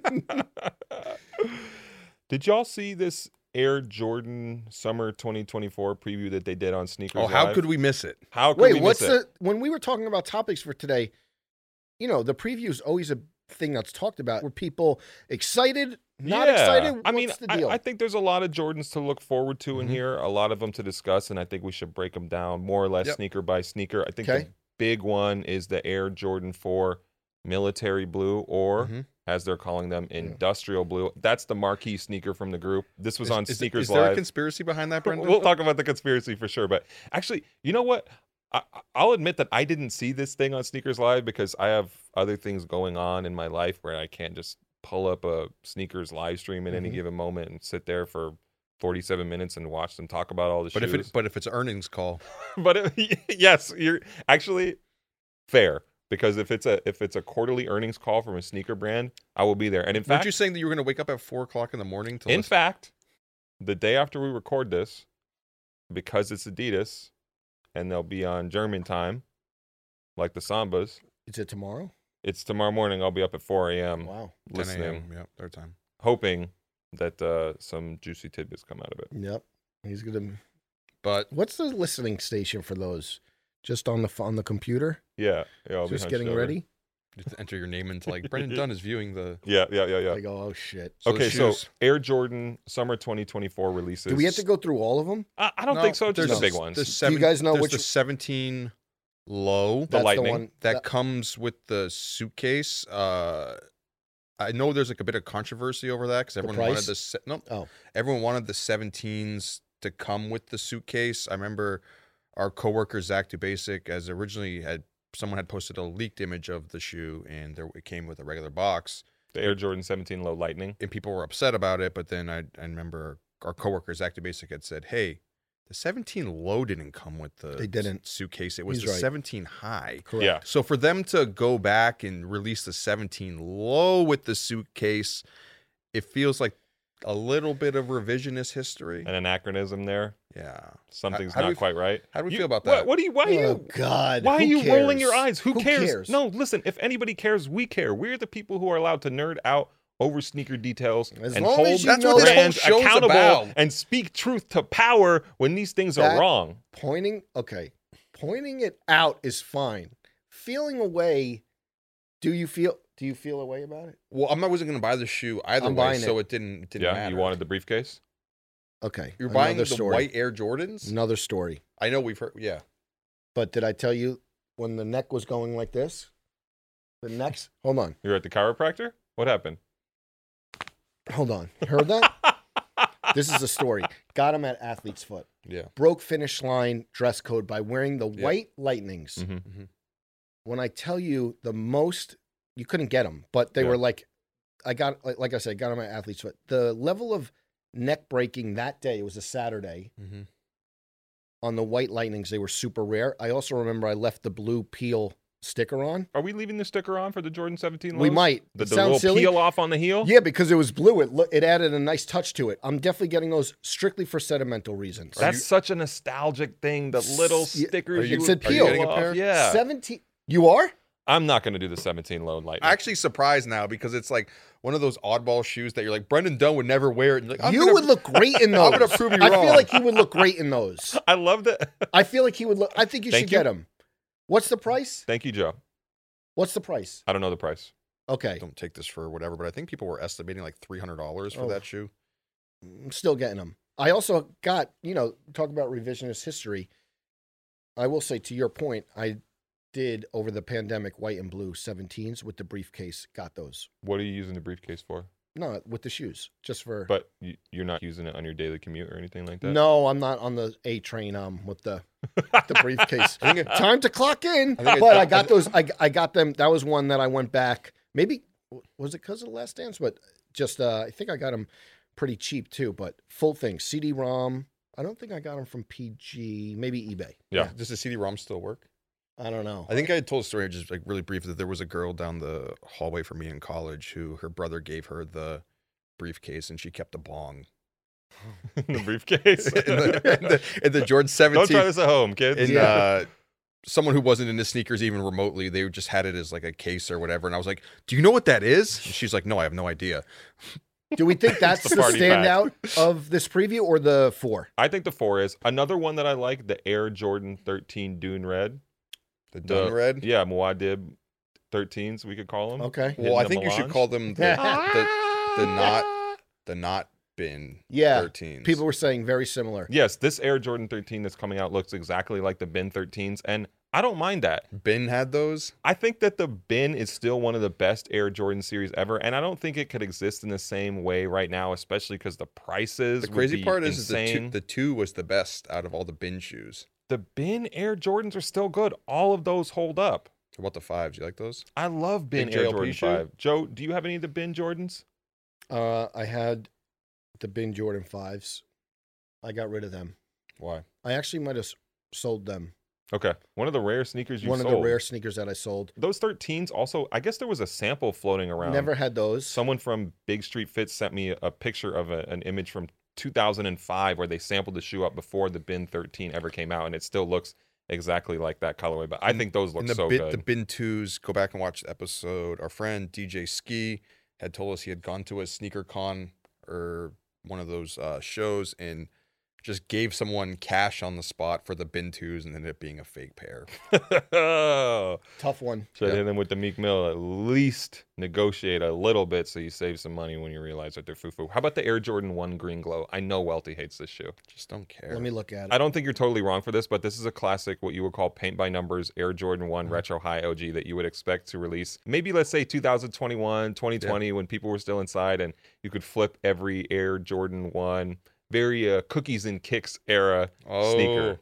Did y'all see this Air Jordan Summer twenty twenty-four preview that they did on Sneakers Oh, how Live? could we miss it? How could Wait, we what's miss it? the when we were talking about topics for today? You know, the preview is always a thing that's talked about. Were people excited? Not Yeah. excited? I What's mean, the I, deal? I think there's a lot of Jordans to look forward to in Mhm. here, a lot of them to discuss, and I think we should break them down more or less Yep. sneaker by sneaker. I think Okay. the big one is the Air Jordan four Military Blue, or Mhm. as they're calling them, Industrial Blue. That's the marquee sneaker from the group. This was Is- on is, Sneakers Is there a Live. conspiracy behind that, Brendan? We'll talk about the conspiracy for sure. But actually, you know what? I, I'll admit that I didn't see this thing on Sneakers Live because I have other things going on in my life where I can't just pull up a Sneakers live stream at any Mhm. given moment and sit there for forty-seven minutes and watch them talk about all the but if shoes. it, but if it's earnings call, but it, yes, you're actually fair, because if it's a if it's a quarterly earnings call from a sneaker brand, I will be there. And in weren't fact, you saying that you were going to wake up at four o'clock in the morning to in listen? fact, the day after we record this, because it's Adidas and they'll be on German time, like the Sambas, Is it tomorrow? it's tomorrow morning. I'll be up at four a.m. Wow. ten listening, a.m. Yeah, their time. hoping that uh, some juicy tidbits come out of it. Yep. He's gonna. But What's the listening station for those? Just on the on the computer? Yeah, yeah. I'll be Just hunched getting over. ready? just enter your name into like Brendan Dunn is viewing the. Yeah, yeah, yeah, yeah. I go, oh shit. So the okay, so shoes- Air Jordan Summer twenty twenty-four releases. Do we have to go through all of them? I, I don't No, think so. Just there's the big s- ones. The Do you seven, guys know there's which- the seventeen low The That's Lightning. one. that that- comes with the suitcase. Uh, I know there's like a bit of controversy over that because everyone wanted price? the se- no, Oh. everyone wanted the seventeens to come with the suitcase. I remember our coworker Zach DeBasic, as originally had someone had posted a leaked image of the shoe, and there it came with a regular box, The Air Jordan seventeen Low Lightning. and people were upset about it. But then I, I remember our coworker Zach DeBasic had said, "Hey, the seventeen low didn't come with the They didn't. suitcase. It was He's the right. seventeen high." Correct. Yeah. So for them to go back and release the seventeen low with the suitcase, it feels like a little bit of revisionist history. An anachronism there. Yeah. Something's how do not we- quite right. how do we You- feel about what- that? What, do you? Why are Oh you? God. Why are who you rolling your cares? eyes? Who, Who cares? cares? No, listen. If anybody cares, we care. We're the people who are allowed to nerd out over sneaker details As and long hold as you That's know what this whole brands show's accountable about. and speak truth to power when these things are That- wrong. Pointing. Okay. Pointing it out is fine. Feeling away. Do you feel? Do you feel a way about it? Well, I'm not wasn't going to buy the shoe either I'm way, buying so it. it didn't it didn't Yeah, matter. you wanted the briefcase. Okay. You're buying another the story. white Air Jordans? Another story. I know we've heard. Yeah. But did I tell you when the neck was going like this? The next. Hold on. You're at the chiropractor. What happened? Hold on. Heard that? This is a story. Got him at Athlete's Foot. Yeah. Broke finish line dress code by wearing the Yeah. white lightnings. Mhm. When I tell you the most, you couldn't get them, but they Yeah. were like, I got, like, like I said, got them at Athlete's Foot. The level of neck breaking that day, it was a Saturday, Mm-hmm. on the white lightnings, they were super rare. I also remember I left the blue peel sticker on. Are we leaving the sticker on for the Jordan seventeen? We lows? might. The, It the sounds little silly. peel off on the heel. Yeah, because it was blue. It lo- it added a nice touch to it. I'm definitely getting those strictly for sentimental reasons. That's you- such a nostalgic thing. The little S- yeah, stickers. you- you it would said peel peel. Are you getting a off. pair? Yeah. seventeen. You are? I'm not going to do the seventeen low lightning. I'm actually surprised now because it's like one of those oddball shoes that you're like, Brendan Dunn would never wear it. And you're like, I'm you gonna, would look great in those. I'm gonna prove you I wrong. feel like he would look great in those. I love that. I feel like he would look. I think you Thank should you. get him. What's the price? Thank you, Joe. What's the price? I don't know the price. Okay, Don't take this for whatever, but I think people were estimating like three hundred dollars for Oh. that shoe. I'm still getting them. I also got, you know, talk about revisionist history. I will say, to your point, I did over the pandemic white and blue seventeens with the briefcase. Got those. What are you using the briefcase for? No, with the shoes, just for. But you, you're not using it on your daily commute or anything like that? No, I'm not on the A train. Um, with the the briefcase. Time to clock in. I think but I- I got those. I I got them. That was one that I went back. Maybe was it because of the Last Dance? But just uh, I think I got them pretty cheap too. But full thing, C D-ROM. I don't think I got them from P G. Maybe eBay. Yeah. Does the C D-ROM still work? I don't know. I think I had told a story just like really brief that there was a girl down the hallway from me in college who her brother gave her the briefcase and she kept a bong. In the briefcase. in, the, in, the, in the Jordan Don't seventeen. try this at home, kids. And Yeah. uh, someone who wasn't into sneakers even remotely, they just had it as like a case or whatever. And I was like, "Do you know what that is?" And she's like, "No, I have no idea." Do we think that's the the, party pack. standout of this preview or the four? I think the four is. Another one that I like, the Air Jordan thirteen Dune Red. The The- Dun Red. Yeah, Muad'Dib thirteens, we could call them. Okay. Well, I Hitting the think you should melange. call them the the, the not the not bin Yeah. thirteens. People were saying very similar. Yes, this Air Jordan thirteen that's coming out looks exactly like the Bin thirteens, and I don't mind that. bin had those. I think that the Bin is still one of the best Air Jordan series ever, and I don't think it could exist in the same way right now, especially because the prices. The would crazy be part is, is the two, insane. the two was the best out of all the bin shoes. The Bin Air Jordans are still good. All of those hold up. How about the fives? You like those? I love Bin Big Air J L P Jordan shoe? five. Joe, do you have any of the Bin Jordans? Uh, I had the Bin Jordan fives. I got rid of them. Why? I actually might have s- sold them. Okay, one of the rare sneakers you One sold. of the rare sneakers that I sold. Those thirteens also. I guess there was a sample floating around. Never had those. Someone from Big Street Fits sent me a picture of a, an image from two thousand five where they sampled the shoe up before the Bin thirteen ever came out, and it still looks exactly like that colorway. But I And- think those look And the so bin, good. the bin twos. Go back and watch the episode. Our friend D J Ski had told us he had gone to a sneaker con or one of those uh, shows and just gave someone cash on the spot for the bin twos and ended up being a fake pair. Tough one. Should Yeah. hit them with the Meek Mill. At least negotiate a little bit so you save some money when you realize that they're foo-foo. How about the Air Jordan one Green Glow? I know Welty hates this shoe. Just don't care. Let me look at it. I don't think you're totally wrong for this, but this is a classic, what you would call paint by numbers Air Jordan one Retro High O G that you would expect to release. Maybe let's say two thousand twenty-one, twenty twenty when people were still inside and you could flip every Air Jordan one. Very uh, cookies and kicks era oh, sneaker.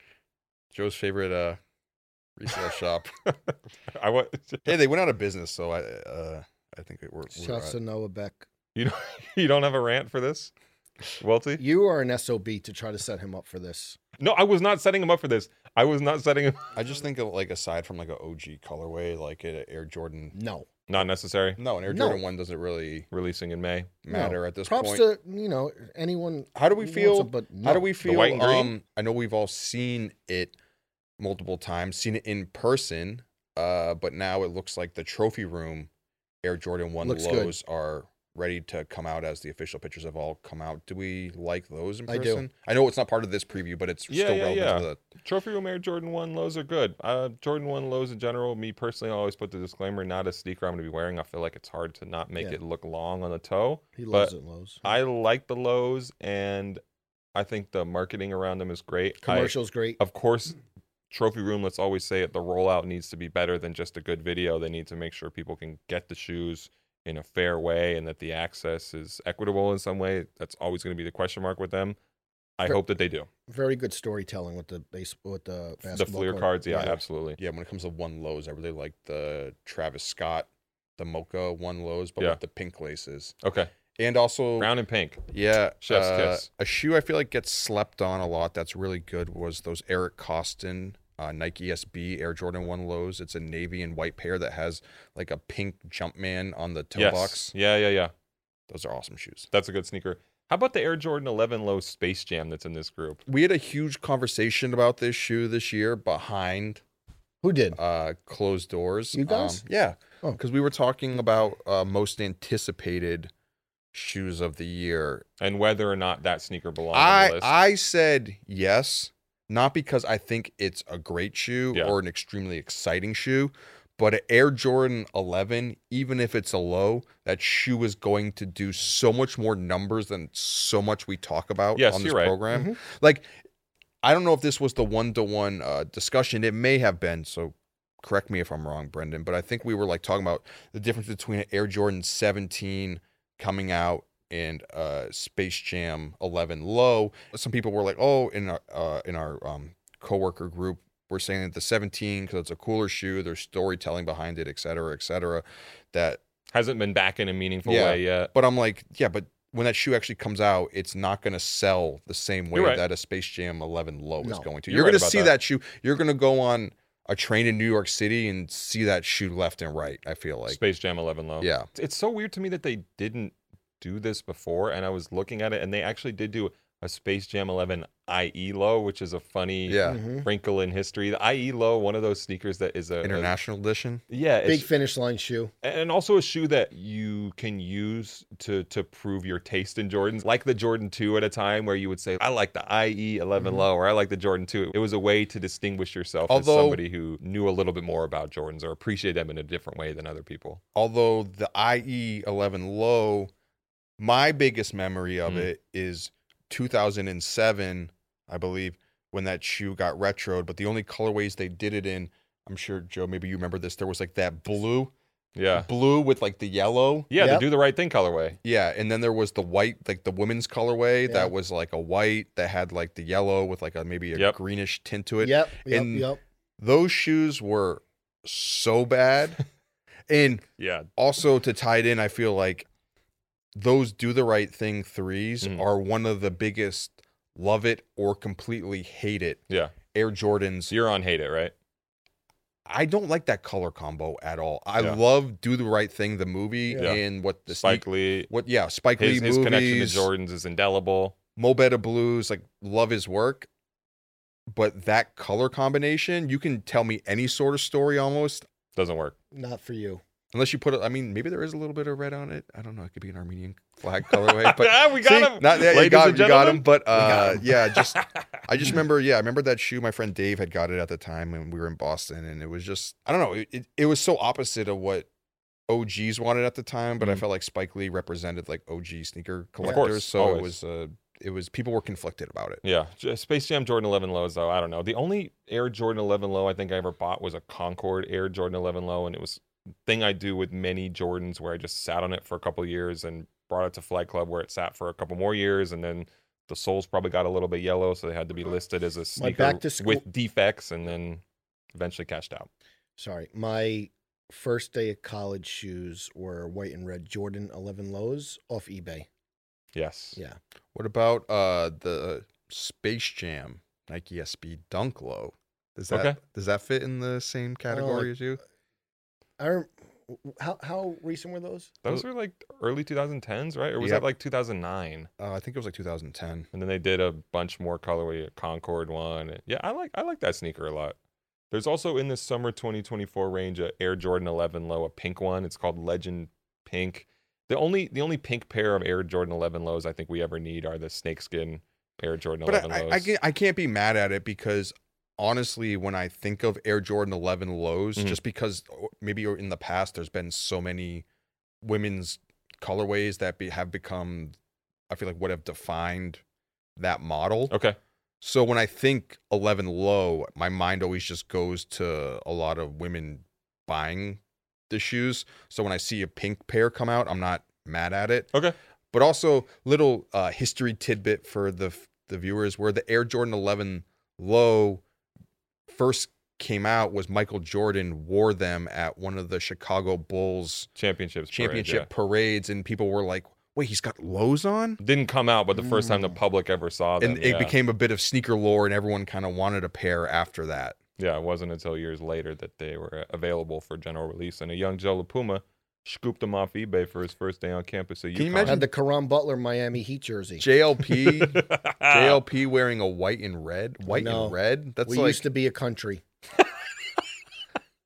Joe's favorite uh, resale shop. I want Hey, they went out of business, so I uh, I think we're, we're Shouts uh, to Noah Beck. you don't you don't have a rant for this, Welty? You are an S O B to try to set him up for this. No, I was not setting him up for this. I was not setting him. I just think of like aside from like a O G colorway, like an Air Jordan. No. Not necessary. No, an Air No. Jordan one doesn't really Releasing in May. matter No. at this Props point. to, you know, anyone. How do we who wants feel? it, but How do no. we The feel? white and green? Um, I know we've all seen it multiple times, seen it in person, uh, but now it looks like the trophy room Air Jordan one Looks good. lows are ready to come out as the official pictures have all come out. Do we like those in I do. person? I know it's not part of this preview, but it's Yeah, still yeah, relevant yeah. to the Trophy Room Air Jordan one lows are good. Uh, Jordan one lows in general, me personally, I always put the disclaimer, not a sneaker I'm going to be wearing. I feel like it's hard to not make Yeah. it look long on the toe. He but loves it, Lowe's. I like the lows, and I think the marketing around them is great. I- Commercial's great. of course, Trophy Room, let's always say it, the rollout needs to be better than just a good video. They need to make sure people can get the shoes in a fair way and that the access is equitable in some way. That's always going to be the question mark with them. I Ver- hope that they do. Very good storytelling with the base with the basketball The Fleer card. cards, yeah, absolutely. yeah. When it comes to one lows, I really like the Travis Scott, the Mocha one lows, but Yeah. with the pink laces, Okay. and also Brown and pink. yeah, Chef's uh, kiss. a shoe I feel like gets slept on a lot. That's really good. Was those Eric Costin uh, Nike S B Air Jordan one lows? It's a navy and white pair that has like a pink Jumpman on the toe Yes. box. Yeah, yeah, yeah. Those are awesome shoes. That's a good sneaker. How about the Air Jordan eleven Low Space Jam that's in this group? We had a huge conversation about this shoe this year behind Who did? uh, Closed Doors. You guys? Um, yeah, Oh. because we were talking about uh, most anticipated shoes of the year. And whether or not that sneaker belongs on the I list. I said yes, not because I think it's a great shoe Yeah. or an extremely exciting shoe, but an Air Jordan eleven, even if it's a low, that shoe is going to do so much more numbers than so much we talk about Yes, on this you're right. program. Mhm. Like, I don't know if this was the one-to-one uh, discussion. It may have been, so correct me if I'm wrong, Brendan, but I think we were like talking about the difference between an Air Jordan seventeen coming out and uh, Space Jam eleven low. Some people were like, "Oh, in our uh, in our um, coworker group, we're saying that the seventeen because it's a cooler shoe. There's storytelling behind it, et cetera, et cetera." That, Hasn't been back in a meaningful Yeah. way yet. but I'm like, yeah, but when that shoe actually comes out, it's not going to sell the same way You're right. that a Space Jam eleven low is No. going to. You're You're, right going to about see that. that shoe. You're going to go on a train in New York City and see that shoe left and right. I feel like, Space Jam eleven low. yeah. It's so weird to me that they didn't do this before, and I was looking at it, and they actually did do a Space Jam eleven I E low, which is a funny Yeah. Mhm. wrinkle in history. The I E low, one of those sneakers that is a, a- International edition. yeah, Big it's, finish line shoe. and also a shoe that you can use to to prove your taste in Jordans, like the Jordan two at a time, where you would say, "I like the I E eleven Mhm. low," or "I like the Jordan two." It was a way to distinguish yourself as Although- somebody who knew a little bit more about Jordans or appreciated them in a different way than other people. Although the I E eleven low, my biggest memory of Mm. it is two thousand seven, I believe, when that shoe got retroed. But the only colorways they did it in, I'm sure, Joe, maybe you remember this, there was like that blue, Yeah, blue with like the yellow. yeah, Yep. the do the right thing colorway. Yeah, and then there was the white, like the women's colorway Yeah. that was like a white that had like the yellow with like a maybe a Yep. greenish tint to it. Yep. Yep. And- Yep. Those shoes were so bad. And Yeah, also to tie it in, I feel like those do the right thing threes Mhm. are one of the biggest love it or completely hate it yeah. Air Jordans. You're on hate it, right? I don't like that color combo at all. I Yeah. love Do the Right Thing, the movie, Yeah. and what the Spike sneak, Lee, what yeah, Spike his, Lee his movies, connection to Jordans is indelible. Mo Better Blues, like love his work. But that color combination, you can tell me any sort of story almost, Doesn't work. Not for you. unless you put it. I mean, maybe there is a little bit of red on it. I don't know. It could be an Armenian flag colorway, but Ah, we got see, him. Not, yeah, you Ladies got and him. You got him. gentlemen. But got uh, him. yeah, just I just remember. Yeah, I remember that shoe. My friend Dave had got it at the time when we were in Boston, and it was just I don't know. It it, it was so opposite of what O Gs wanted at the time, but I Mhm. felt like Spike Lee represented like O G sneaker course, collectors, so always. it was uh, it was people were conflicted about it. Yeah, J- Space Jam Jordan eleven lows though. I don't know. The only Air Jordan eleven low I think I ever bought was a Concord Air Jordan eleven low, and it was a thing I do with many Jordans where I just sat on it for a couple of years and brought it to Flight Club where it sat for a couple more years, and then the soles probably got a little bit yellow, so they had to be listed as a sneaker back to school- with defects, and then eventually cashed out. Sorry. My first day of college shoes were white and red Jordan eleven lows off eBay. Yes. Yeah. What about uh the Space Jam Nike S B Dunk Low? Does that Okay. does that fit in the same category as you? I rem- how how recent were those? Those were like early twenty tens, right? Or was Yep. that like two thousand nine? Uh, I think it was like two thousand ten. And then they did a bunch more colorway, a Concord one. And yeah, I like I like that sneaker a lot. There's also in the summer twenty twenty-four range a Air Jordan eleven low, a pink one. It's called Legend Pink. The only the only pink pair of Air Jordan eleven lows I think we ever need are the snakeskin Air Jordan But eleven I, lows. I, I, can't, I can't be mad at it because honestly, when I think of Air Jordan eleven lows, Mhm. just because maybe in the past there's been so many women's colorways that be, have become, I feel like, what have defined that model. Okay. So when I think eleven low, my mind always just goes to a lot of women buying the shoes. So when I see a pink pair come out, I'm not mad at it. Okay. But also, little uh, history tidbit for the the viewers: where the Air Jordan eleven low first came out was Michael Jordan wore them at one of the Chicago Bulls Championships. parade, championship yeah. parades, and people were like, "Wait, he's got lows on." Didn't come out, but the first time the Mm. public ever saw them. And it yeah. became a bit of sneaker lore, and everyone kind of wanted a pair after that. Yeah, it wasn't until years later that they were available for general release. And a young Joe LaPuma scooped them off eBay for his first day on campus at UConn. Can you I imagine had the Karan Butler Miami Heat jersey. J L P, J L P wearing a white and red, white know. and red? That's we like used to be a country.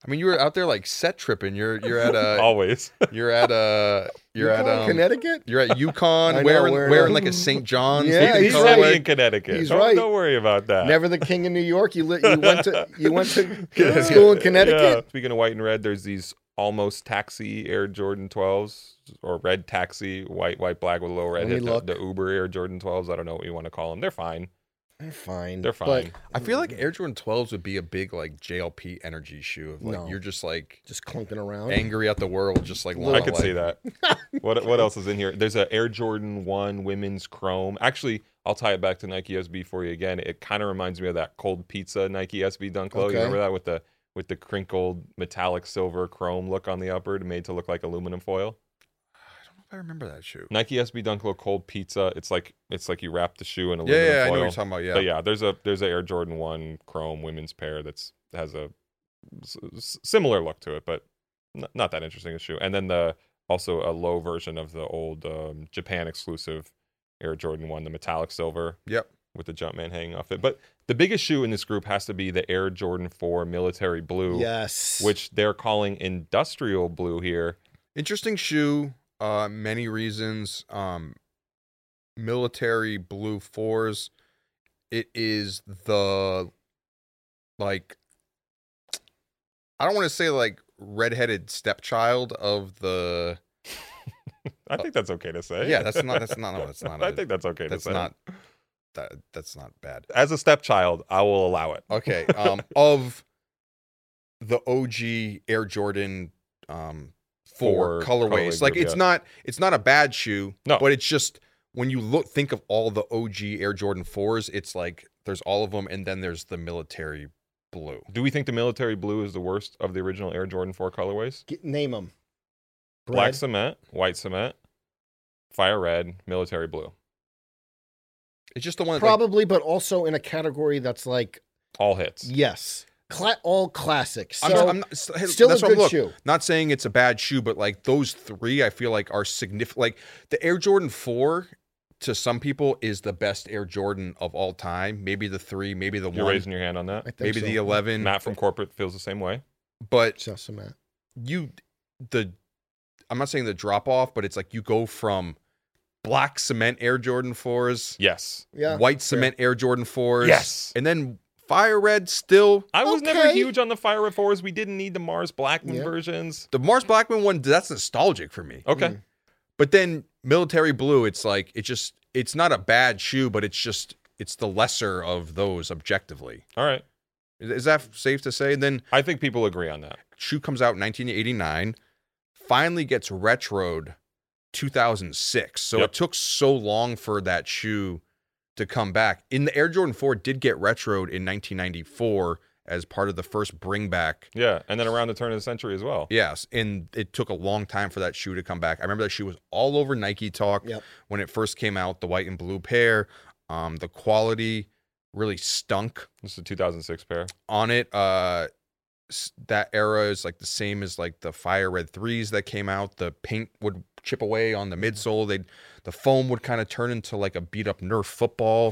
I mean, you were out there like set tripping. You're you're at a Always. you're at a you're Yukon, at um, Connecticut. you're at Yukon I know, wearing wearing wearing a- like a Saint John's. Yeah, looking He's he's colorway. heavy in Connecticut. He's don't, right. Don't worry about that. Never the king of New York. You li- you went to you went to school in Connecticut. Yeah. Speaking of white and red, there's these almost taxi Air Jordan twelves or red taxi, white, white, black with a little red Let me hit. The, look. the Uber Air Jordan twelves. I don't know what you want to call them. They're fine. They're fine. They're but- fine. I feel like Air Jordan twelves would be a big like J L P energy shoe. Of, like No. you're just like just clunking around. angry at the world, just like I wanna, could like, see that. what what else is in here? There's a Air Jordan one women's chrome. Actually, I'll tie it back to Nike S B for you again. It kind of reminds me of that cold pizza Nike S B Dunk Low. Okay. You remember that with the with the crinkled metallic silver chrome look on the upper, made to look like aluminum foil? I don't know if I remember that shoe. Nike S B Dunk Low cold pizza. It's like it's like you wrap the shoe in Yeah, aluminum yeah, I foil. know what you're talking about. Yeah, But yeah, there's a there's a Air Jordan one chrome women's pair that's has a s- s- similar look to it, but n- not that interesting a shoe. And then the also a low version of the old um, Japan exclusive Air Jordan one, the metallic silver. Yep. With the Jumpman hanging off it. But the biggest shoe in this group has to be the Air Jordan four military blue, Yes. which they're calling industrial blue here. Interesting shoe. Uh, many reasons. Um, military blue fours. It is the like. I don't want to say like redheaded stepchild of the. I think that's okay to say. Yeah, that's not. That's not. No, that's not. I a- think that's okay That's to say. not. That that's not bad. As a stepchild, I will allow it. Okay. Um, of the O G Air Jordan um four Four colorways, colorway like group, it's yeah. not it's not a bad shoe. No. But it's just when you look think of all the O G Air Jordan fours, it's like there's all of them, and then there's the military blue. Do we think the military blue is the worst of the original Air Jordan four colorways? Get, name them. Black cement, white cement, fire red, military blue. It's just the one that like, Probably, but also in a category that's like All hits. yes, Cla- all classics. I'm, So I'm not, s- hey, still a that's what- good look, shoe. Not saying it's a bad shoe, but like those three, I feel like are significant. Like the Air Jordan four, to some people, is the best Air Jordan of all time. Maybe the three, maybe the You're one, raising your hand on that. I think maybe so. the eleven. Matt from corporate feels the same way. But Just a minute. you, the, I'm not saying the drop off, but it's like you go from black cement Air Jordan fours, Yes. Yeah, white cement Air Jordan fours, Yes. and then fire red still. I was never Okay. huge on the fire red fours. We didn't need the Mars Blackman Yeah. versions. The Mars Blackman one, that's nostalgic for me. Okay. Mm. But then military blue, it's like it just it's not a bad shoe, but it's just it's the lesser of those objectively. All right. Is, is that safe to say? And then I think people agree on that. shoe comes out in nineteen eighty-nine, finally gets retroed two thousand six. So Yep. it took so long for that shoe to come back. In the Air Jordan four did get retroed in nineteen ninety-four as part of the first bring back. Yeah. And then around the turn of the century as well. Yes, and it took a long time for that shoe to come back. I remember that shoe was all over Nike Talk Yep. when it first came out, the white and blue pair. Um, the quality really stunk This is a two thousand six pair. on it. Uh, s- that era is like the same as like the fire red threes that came out. The paint would chip away on the midsole. They'd the foam would kind of turn into like a beat up Nerf football.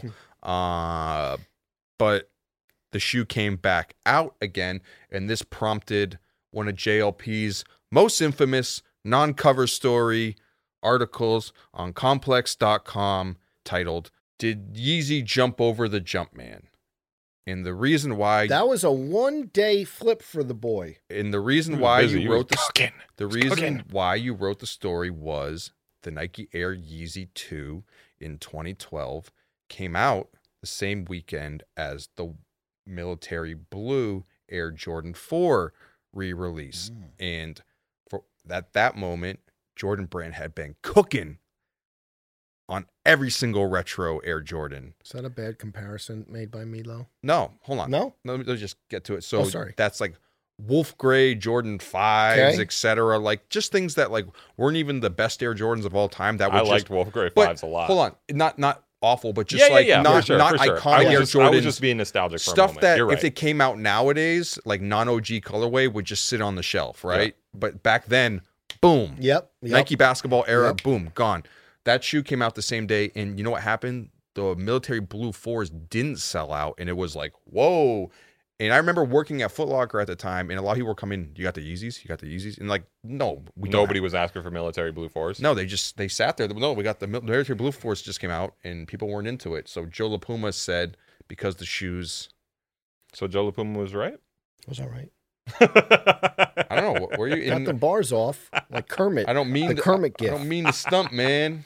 uh, but the shoe came back out again, and this prompted one of J L P's most infamous non-cover story articles on complex dot com titled "Did Yeezy Jump Over the Jumpman?" And the reason why That was a one-day flip for the boy. and the reason He was why busy. He you was wrote the cooking. the was reason cooking. why you wrote the story was the Nike Air Yeezy two in twenty twelve came out the same weekend as the military blue Air Jordan four re-release. Mm. And for at that moment, Jordan Brand had been cooking on every single retro Air Jordan. Is that a bad comparison made by Milo? No, hold on. No? Let me, let me just get to it. So Oh, sorry. that's like Wolf Gray, Jordan fives, Okay. et cetera. Like just things that like weren't even the best Air Jordans of all time. That were I just, liked Wolf Gray but fives a lot. Hold on, not not awful, but just yeah, yeah, like yeah, not for sure, not for sure. iconic I was, Air just, Jordans. I was just being nostalgic for a Stuff moment. that You're right. if they came out nowadays, like non-O G colorway, would just sit on the shelf, right? But back then, boom, Yep. yep. Nike basketball era, Yep. boom, gone. That shoe came out the same day, and you know what happened? The military blue fours didn't sell out, and it was like, whoa. And I remember working at Foot Locker at the time, and a lot of people were coming, you got the Yeezys? You got the Yeezys? And like, no. we don't Nobody have- was asking for military blue force. No, they just, they sat there. No, we got the mil- military blue force just came out, and people weren't into it. So Joe LaPuma said, because the shoes, So Joe LaPuma was right? Was all right. I don't know, were you Got in, the bars off like Kermit. I don't mean the to- Kermit I gift. don't mean to stump, man.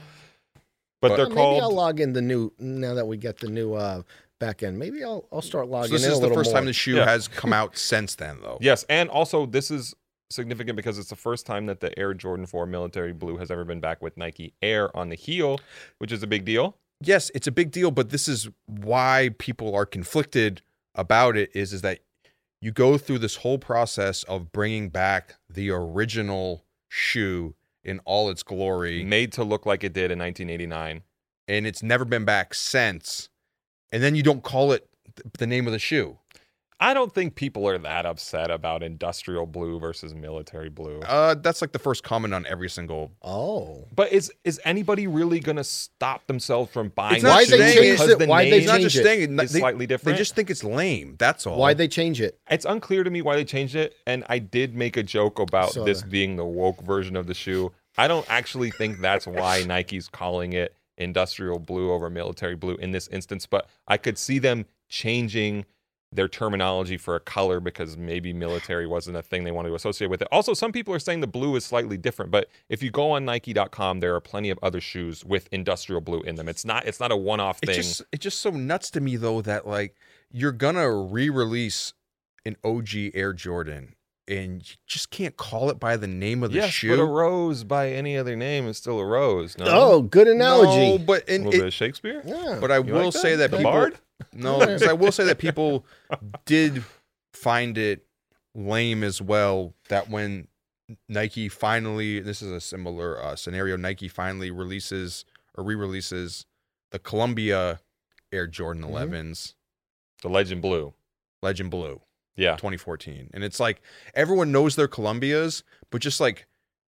But, But- they're Maybe I'll called. log in the new now that we get the new uh, back end. Maybe I'll I'll start logging So this in a is the little first more. time the shoe Yeah. has come out since then, though. Yes, and also this is significant because it's the first time that the Air Jordan four military blue has ever been back with Nike Air on the heel, which is a big deal. Yes, it's a big deal, but this is why people are conflicted about it is, is that you go through this whole process of bringing back the original shoe in all its glory, Made to look like it did in nineteen eighty-nine. and it's never been back since. And then you don't call it th- the name of the shoe. I don't think people are that upset about industrial blue versus military blue. Uh, that's like the first comment on every single. Oh, But is is anybody really gonna stop themselves from buying It's the not why shoe they saying changed because it? the Why name they It's not change just it? saying it. is They, slightly they different? just think it's lame. That's all. why'd they change it? It's unclear to me why they changed it, and I did make a joke about saw this that. being the woke version of the shoe. I don't actually think that's why Nike's calling it industrial blue over military blue in this instance, but I could see them changing their terminology for a color because maybe military wasn't a thing they wanted to associate with it. Also, some people are saying the blue is slightly different, but if you go on Nike dot com, there are plenty of other shoes with industrial blue in them. It's not it's not a one-off It's thing. just it's just so nuts to me though that like you're gonna re-release an O G Air Jordan and you just can't call it by the name of the yes, shoe. but a rose by any other name is still a rose. No, Oh, good analogy. No, but a and little bit it, of Shakespeare. Yeah. but I You will like say that The people Bard? no, because I will say that people did find it lame as well that when Nike finally, this is a similar uh, scenario, Nike finally releases or re-releases the Columbia Air Jordan Mhm. elevens, The Legend Blue. Legend Blue. Yeah. twenty fourteen. And it's like everyone knows their Columbias, but just like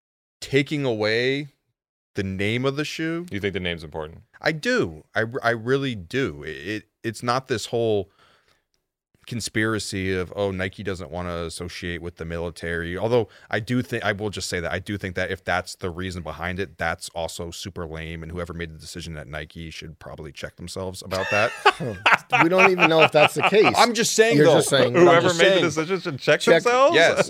taking away the name of the shoe, You think the name's important? I do. I, I really do. It, it it's not this whole conspiracy of oh Nike doesn't want to associate with the military. Although I do think I will just say that I do think that if that's the reason behind it, that's also super lame. And whoever made the decision at Nike should probably check themselves about that. we don't even know if that's the case. I'm just saying You're though. just saying- but I'm Whoever just made saying, the decision should check, Check- themselves? yes.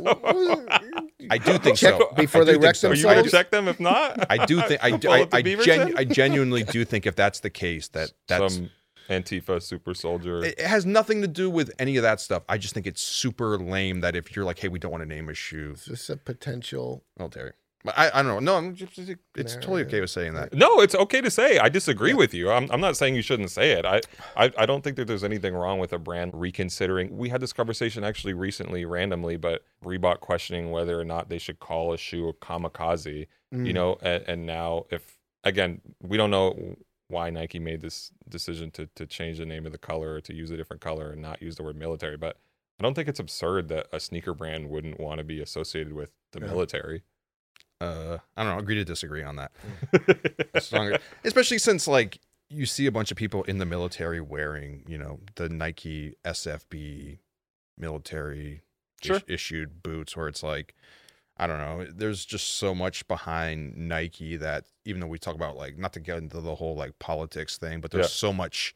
I do think Check so. before I do they think wreck so. Are you I going do- to check them if not? I do think I do, Pull I, up the I, Beaverton? genu- I genuinely do think if that's the case that that's Some Antifa super soldier. it has nothing to do with any of that stuff. I just think it's super lame that if you're like, hey, we don't want to name a shoe Is this a potential? military. But I, I don't know. No, I'm just, it's totally okay with saying that. No, it's okay to say. I disagree with you. I'm, I'm not saying you shouldn't say it. I, I I don't think that there's anything wrong with a brand reconsidering. We had this conversation actually recently, randomly, but Reebok questioning whether or not they should call a shoe a kamikaze. Mm. You know, and, and now if again, we don't know why Nike made this decision to to change the name of the color or to use a different color and not use the word military, but I don't think it's absurd that a sneaker brand wouldn't want to be associated with the Yeah. military. Uh, I don't know. Agree to disagree on that. Stronger, especially since like you see a bunch of people in the military wearing, you know, the Nike S F B military Sure. is- issued boots, where it's like, I don't know. There's just so much behind Nike that even though we talk about like not to get into the whole like politics thing, but there's Yeah. so much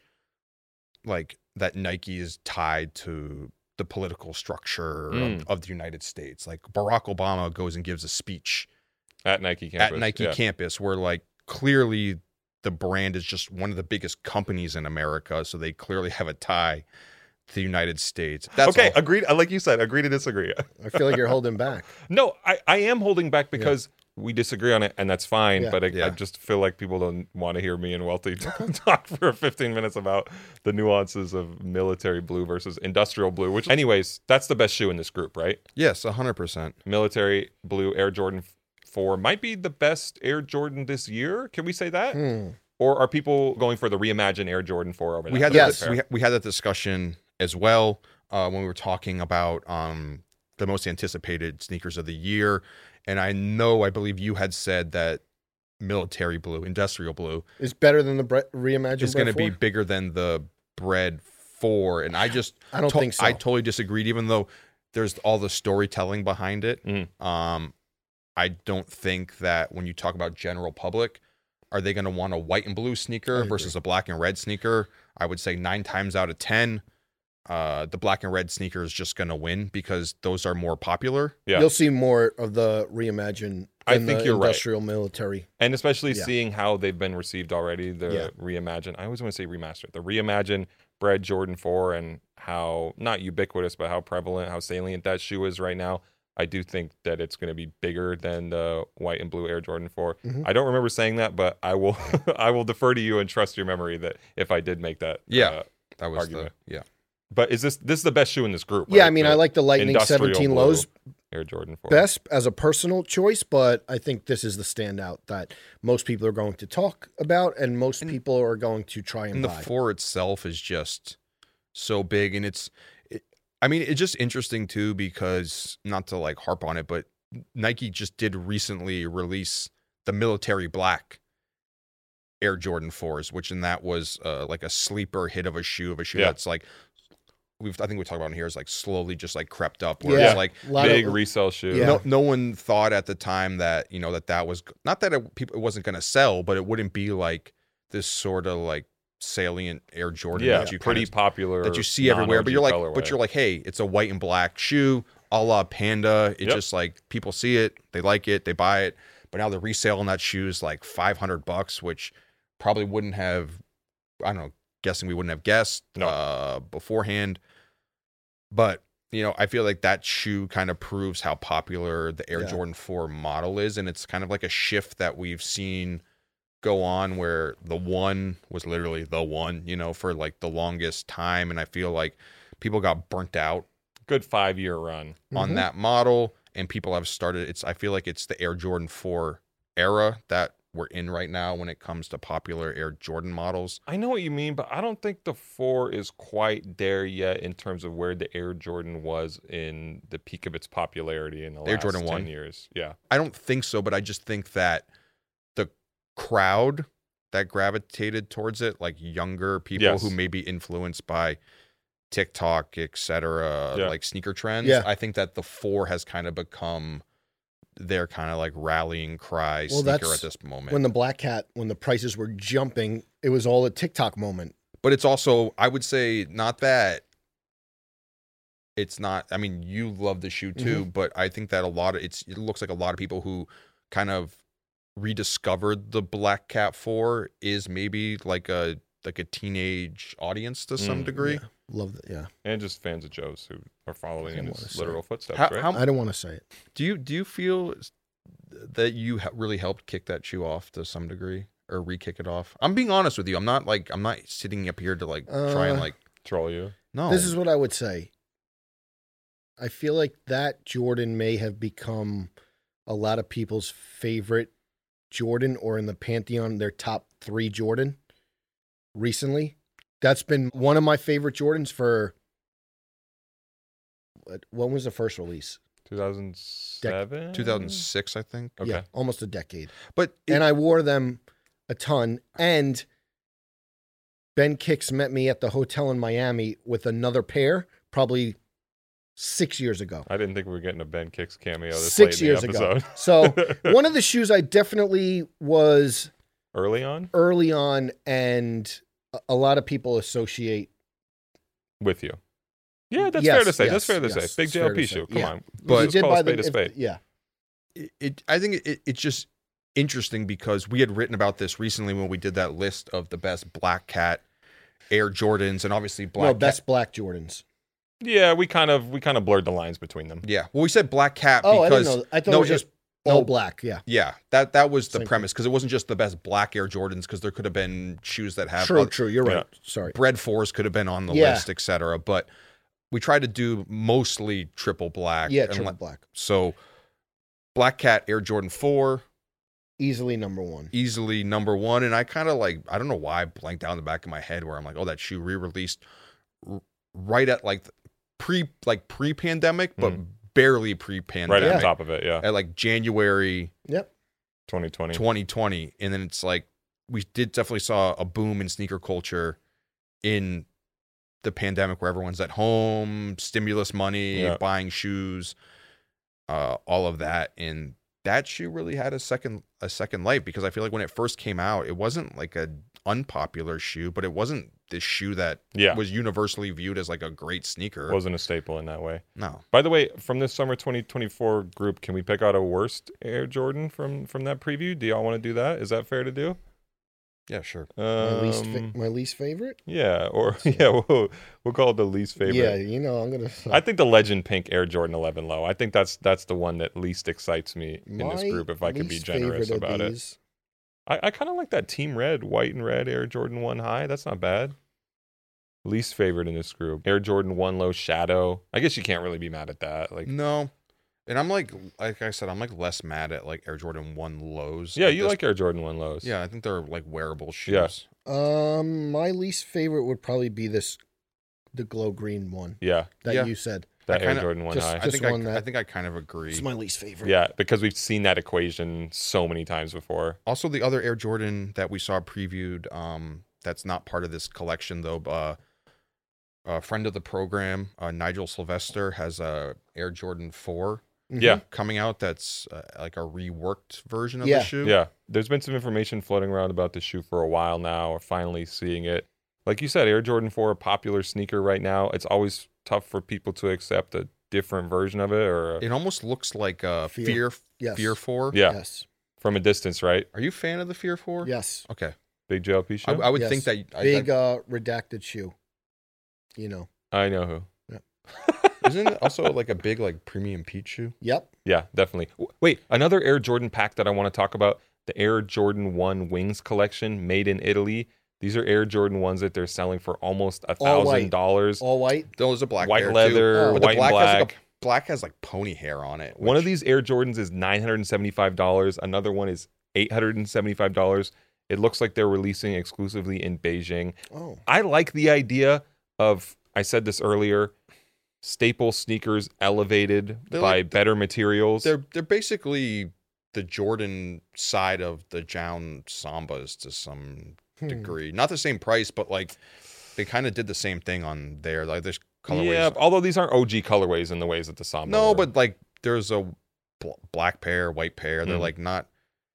like that Nike is tied to the political structure Mm. of, of the United States. Like Barack Obama goes and gives a speech At Nike campus. at Nike yeah. campus where like clearly the brand is just one of the biggest companies in America, so they clearly have a tie to the United States. That's okay, all. agreed. Like you said, agree to disagree. I feel like you're holding back. No, I, I am holding back because we disagree on it, and that's fine. Yeah. But I, Yeah. I just feel like people don't want to hear me and Welty talk for fifteen minutes about the nuances of military blue versus industrial blue. Which, anyways, that's the best shoe in this group, right? Yes, one hundred percent. Military blue Air Jordan four might be the best Air Jordan this year. Can we say that? Hmm. Or are people going for the reimagined Air Jordan four over We that? had Yes. that, we, we had that discussion as well uh, when we were talking about um, the most anticipated sneakers of the year. And I know, I believe you had said that military blue, industrial blue, Is better than the bre- reimagined. is going to Bread be four? bigger than the bread four, and I just I don't to- think so. I totally disagreed, even though there's all the storytelling behind it. Mm. Um, I don't think that when you talk about general public, are they going to want a white and blue I sneaker agree. versus a black and red sneaker? I would say nine times out of ten, uh, the black and red sneaker is just going to win because those are more popular. Yeah. You'll see more of the reimagined I than think the you're right. industrial military. And especially Yeah. seeing how they've been received already, the Yeah. reimagine. I always want to say remastered. The reimagine Bread Jordan four and how not ubiquitous, but how prevalent, how salient that shoe is right now. I do think that it's going to be bigger than the white and blue Air Jordan four. Mhm. I don't remember saying that, but I will I will defer to you and trust your memory that if I did make that. Yeah. uh, That was Argument. the yeah. but is this this is the best shoe in this group? Yeah, right? I mean, The I like the Lightning industrial seventeen blue lows Air Jordan four. best as a personal choice, but I think this is the standout that most people are going to talk about and most And- people are going to try and, And the buy. four itself is just so big, and it's it, I mean, it's just interesting too because not to like harp on it, but Nike just did recently release the military black Air Jordan fours, which in that was uh, like a sleeper hit of a shoe of a shoe Yeah. that's like we've I think we talked about in here is like slowly just like crept up where Yeah. it's like A lot of- Big resale shoe. Yeah. no, no one thought at the time that you know that that was not that it, people it wasn't going to sell, but it wouldn't be like this sort of like salient Air Jordan Yeah, that you pretty kind of, popular that you see everywhere. But non-O G you're like, colorway. but you're like, hey, it's a white and black shoe, a la Panda. It Yep. just like people see it, they like it, they buy it. But now the resale on that shoe is like five hundred bucks, which probably wouldn't have. I don't know. Guessing we wouldn't have guessed No. uh, beforehand. But you know, I feel like that shoe kind of proves how popular the Air Yeah. Jordan four model is, and it's kind of like a shift that we've seen go on where the one was literally the one, you know, for like the longest time, and I feel like people got burnt out Good five year run. on Mhm. that model, and people have started. It's I feel like it's the Air Jordan four era that we're in right now when it comes to popular Air Jordan models. I know what you mean, but I don't think the four is quite there yet in terms of where the Air Jordan was in the peak of its popularity in the Air last Jordan ten one? years. Yeah. I don't think so, but I just think that the crowd that gravitated towards it, like younger people Yes. who may be influenced by TikTok, et cetera, Yeah. like sneaker trends. Yeah. I think that the four has kind of become their kind of like rallying cry Well, sneaker that's at this moment. When the Black Cat, when the prices were jumping, it was all a TikTok moment. But it's also, I would say, not that it's not. I mean, you love the shoe too, Mm-hmm. but I think that a lot of it's. It looks like a lot of people who kind of rediscovered the Black Cat Four is maybe like a like a teenage audience to some Mm, degree. Yeah, love that. Yeah, And just fans of Joe's who are following I in wanna his say literal footsteps, How, right? how I don't want to say it. do you do you feel that you ha- really helped kick that shoe off to some degree or re-kick it off? I'm being honest with you. I'm not like I'm not sitting up here to like try and Uh, like Troll you. no. This is what I would say. I feel like that Jordan may have become a lot of people's favorite Jordan, or in the pantheon, their top three Jordan recently. That's been one of my favorite Jordans for. What, when was the first release? two thousand seven? two thousand six, I think. Okay. Yeah, almost a decade. But it- And I wore them a ton. And Ben Kicks met me at the hotel in Miami with another pair, probably six years ago. I didn't think we were getting a Ben Kicks cameo this Six late years in the ago. episode. So one of the shoes I definitely was Early on? early on, and a- a lot of people associate. With you. Yeah, that's Yes, fair to say. yes, that's fair to yes, say. Big it's J fair L P to say. shoe. Come Yeah. on. But- Let's You just did call buy a spade them a if- spade. Yeah, it, it I think it, it's just interesting because we had written about this recently when we did that list of the best Black Cat Air Jordans, and obviously Black no, Cat. best black Jordans. Yeah, we kind of we kind of blurred the lines between them. Yeah, well, we said Black Cat Oh, I because didn't know. I thought no, it was it- just all no. black. Yeah, yeah, that that was the Same thing. premise because it wasn't just the best black Air Jordans because there could have been shoes that have true, other- true. You're Yeah. right. Sorry. Bread fours could have been on the Yeah. list, et cetera. But we tried to do mostly triple black. Yeah, and triple let- black. So Black Cat Air Jordan four. Easily number one. Easily number one, and I kind of like I don't know why I blanked out in the back of my head where I'm like, oh, that shoe re-released r- right at like the pre like pre-pandemic, but barely Right pre-pandemic, on top of it, yeah. at like January Yep. twenty twenty. twenty twenty, and then it's like we did definitely saw a boom in sneaker culture in the pandemic where everyone's at home, stimulus money, Yeah. buying shoes, uh, all of that. And that shoe really had a second a second life because I feel like when it first came out, it wasn't like a unpopular shoe, but it wasn't this shoe that Yeah. was universally viewed as like a great sneaker. Wasn't a staple in that way. No. By the way, from this summer twenty twenty-four group, can we pick out a worst Air Jordan from from that preview? Do y'all want to do that? Is that fair to do? Yeah, sure. Um, My least, fa- my least favorite. yeah, or yeah, we'll we'll call it the least favorite. Yeah, you know, I'm gonna. I think the Legend Pink Air Jordan eleven Low. I think that's that's the one that least excites me in this My group. If I could be least generous favorite of about it, these- I, I kind of like that Team Red, white and red Air Jordan one High. That's not bad. Least favorite in this group, Air Jordan one Low Shadow. I guess you can't really be mad at that. Like, No. And I'm like, like I said, I'm like less mad at like Air Jordan one lows. yeah, at you this- like Air Jordan one Lows. Yeah, I think they're like wearable Yeah. shoes. Um, my least favorite would probably be this, the glow green one yeah, that Yeah. you said. that I Air kinda- Jordan one just- High. I just think I, one that- I think I kind of agree. It's my least favorite. Yeah, because we've seen that equation so many times before. Also, the other Air Jordan that we saw previewed, um, that's not part of this collection though. Uh, a friend of the program, uh, Nigel Sylvester, has a Air Jordan four Mhm. Yeah, coming out. That's uh, like a reworked version of Yeah. the shoe. yeah. There's been some information floating around about the shoe for a while now. We're finally seeing it. Like you said, Air Jordan four, a popular sneaker right now. It's always tough for people to accept a different version of it, or a, It almost looks like a Fear. Fear Yes. Fear four. yeah, Yes. from a distance, right? Are you a fan of the Fear four? Yes. Okay. Big J L P I, shoe. I would Yes. think that I, Big uh redacted shoe. You know. I know who. isn't it also like a big like premium Pete shoe? Yep. Yeah, definitely. W- Wait, another Air Jordan pack that I want to talk about, the Air Jordan one Wings collection made in Italy. These are Air Jordan ones that they're selling for almost a All white. thousand dollars. All white. Those are black White pair, too. leather, Oh. But the white black and has black. like a black has like pony hair on it. One of which- these Air Jordans is nine hundred seventy-five dollars. Another one is eight hundred seventy-five dollars. It looks like they're releasing exclusively in Beijing. Oh. I like the idea of, I said this earlier, staple sneakers elevated They're by like- better materials. They're they're basically the Jordan side of the Jown Sambas to some Hmm. degree. Not the same price, but like they kind of did the same thing on there. Like there's colorways. Yeah, although these aren't O G colorways in the ways that the Samba no, were. but like there's a bl- black pair, white pair. They're Mhm. like not.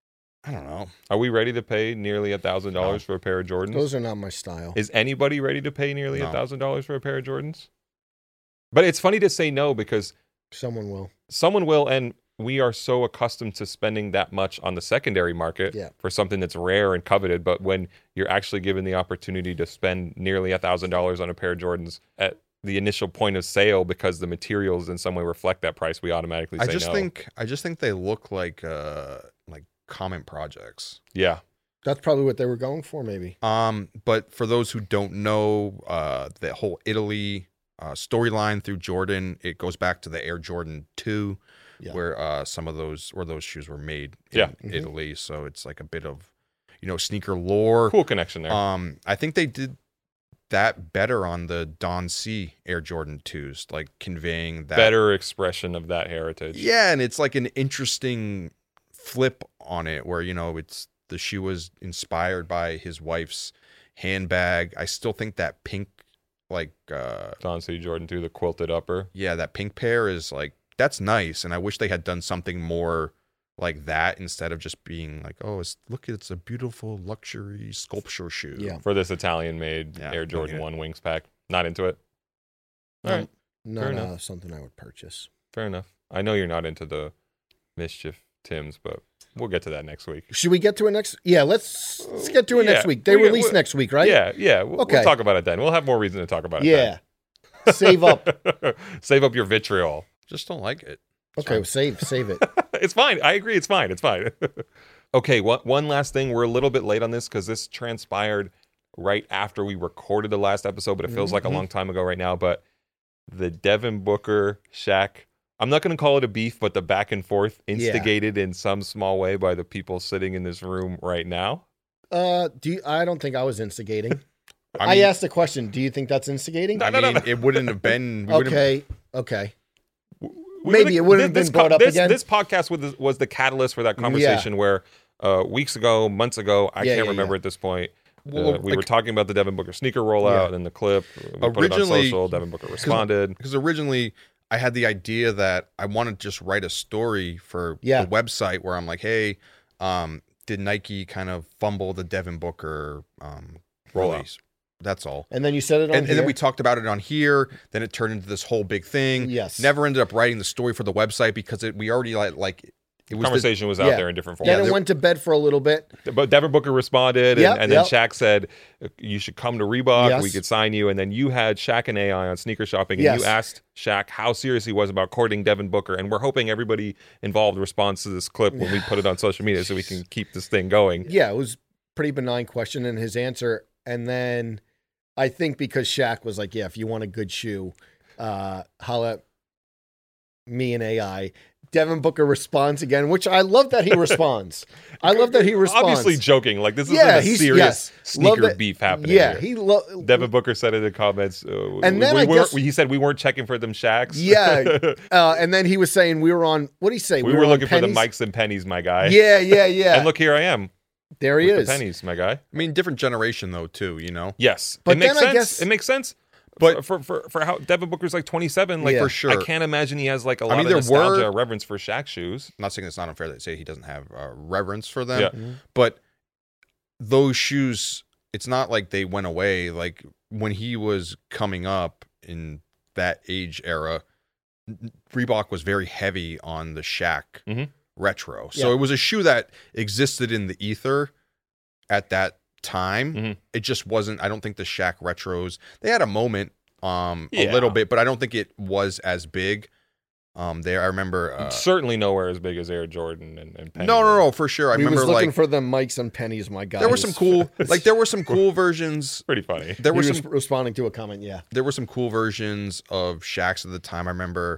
I don't know. Are we ready to pay nearly a thousand dollars for a pair of Jordans? Those are not my style. Is anybody ready to pay nearly a No. thousand dollars for a pair of Jordans? But it's funny to say no because Someone will. someone will, and we are so accustomed to spending that much on the secondary market Yeah. for something that's rare and coveted. But when you're actually given the opportunity to spend nearly a thousand dollars on a pair of Jordans at the initial point of sale because the materials in some way reflect that price, we automatically say I just no. think I just think they look like uh like comment projects. yeah, That's probably what they were going for, maybe. Um, but for those who don't know, uh, the whole Italy uh, storyline through Jordan, it goes back to the Air Jordan two, Yeah. where uh, some of those where those shoes were made in Yeah. Mhm. Italy. So it's like a bit of, you know, sneaker lore. cool connection there. Um, I think they did that better on the Don C Air Jordan twos, like conveying that Better expression of that heritage. Yeah, and it's like an interesting flip on it where, you know, it's the shoe was inspired by his wife's handbag. I still think that pink, like, uh, Don C. Jordan two, the quilted upper. yeah, that pink pair is like, that's nice. And I wish they had done something more like that instead of just being like, oh, it's look, it's a beautiful luxury sculpture shoe. Yeah. For this Italian-made Yeah, Air don't Jordan get it. one Wings pack. Not into it? All Um, right, Not fair uh, enough. something I would purchase. fair enough. I know you're not into the Mischief Tims, but we'll get to that next week. Should we get to it next? Yeah, let's let's get to it Yeah, next week. They we- release we- next week, right? Yeah, yeah. We'll, Okay. we'll talk about it then. We'll have more reason to talk about it Yeah. Save up. then. Save up your vitriol. Just don't like it. Okay, well, save save it. It's fine. I agree. It's fine. It's fine. Okay, one, one last thing. We're a little bit late on this because this transpired right after we recorded the last episode, but it feels like a Mhm. long time ago right now. But the Devin Booker, Shaq, I'm not going to call it a beef, but the back and forth instigated in some small way by the people sitting in this room right now. Uh, do you, I don't think I was instigating. I, I mean, asked the question. Do you think that's instigating? No, I no, no, mean, no. it wouldn't have been. we wouldn't- Okay. Okay. We Maybe were the- it wouldn't have this- been brought this, up this, again. This podcast was the, was the catalyst for that conversation where uh, weeks ago, months ago, I Yeah, can't yeah, remember yeah. at this point, Well, Uh, we like- were talking about the Devin Booker sneaker rollout Yeah. in the clip. We put it on Originally- social. Devin Booker responded. Because originally I had the idea that I wanted to just write a story for Yeah. the website where I'm like, hey, um, did Nike kind of fumble the Devin Booker um, Rollout. release? That's all. And then you said it on And, and then here. we talked about it on here. Then it turned into this whole big thing. Yes. Never ended up writing the story for the website because it, we already like like it was the, Conversation was out yeah. there in different Then forms. Yeah, it there- went to bed for a little bit. But Devin Booker responded, and, Yep, and then yep. Shaq said, "You should come to Reebok. Yes. We could sign you." And then you had Shaq and A I on Sneaker Shopping, and Yes. you asked Shaq how serious he was about courting Devin Booker. And we're hoping everybody involved responds to this clip when we put it on social media, so we can keep this thing going. Yeah, it was a pretty benign question and his answer. And then I think because Shaq was like, yeah, if you want a good shoe, uh, holla at me and A I. Devin Booker responds again, which I love that he responds. I love that he responds. Obviously joking, like this Yeah, isn't a he's- serious yes. Love sneaker that- beef happening. Yeah, here. he lo- Devin Booker said in the comments, uh, And we, then we I weren't- guess- he said we weren't checking for them Shaqs. Yeah, uh, and then he was saying we were on. What did he say? we, were on looking for the pennies? Mikes and pennies, my guy. Yeah, yeah, yeah. And look, here I am. there he with is. the pennies, my guy. I mean, different generation though too. You know. Yes, But it makes then I sense. guess- it makes sense. But- for, for for for how Devin Booker's like twenty-seven, like Yeah. For sure. I can't imagine he has like a lot mean, of there nostalgia were- or reverence for Shaq shoes. I'm not saying it's not unfair to say he doesn't have uh, reverence for them. Yeah. Mhm. But those shoes, it's not like they went away. Like when he was coming up in that age era, Reebok was very heavy on the Shaq Mhm. retro. So Yeah. it was a shoe that existed in the ether at that time. Mhm. It just wasn't, I don't think the Shaq retros, they had a moment um Yeah. a little bit, but I don't think it was as big. Um there I remember uh, Certainly nowhere as big as Air Jordan and, and Penny. no, no, no, for sure. I he remember was looking like for them Mikes and pennies, my guy. there were some cool like there were some cool versions. Pretty funny. There He were was some responding to a comment. Yeah, there were some cool versions of Shaqs at the time. I remember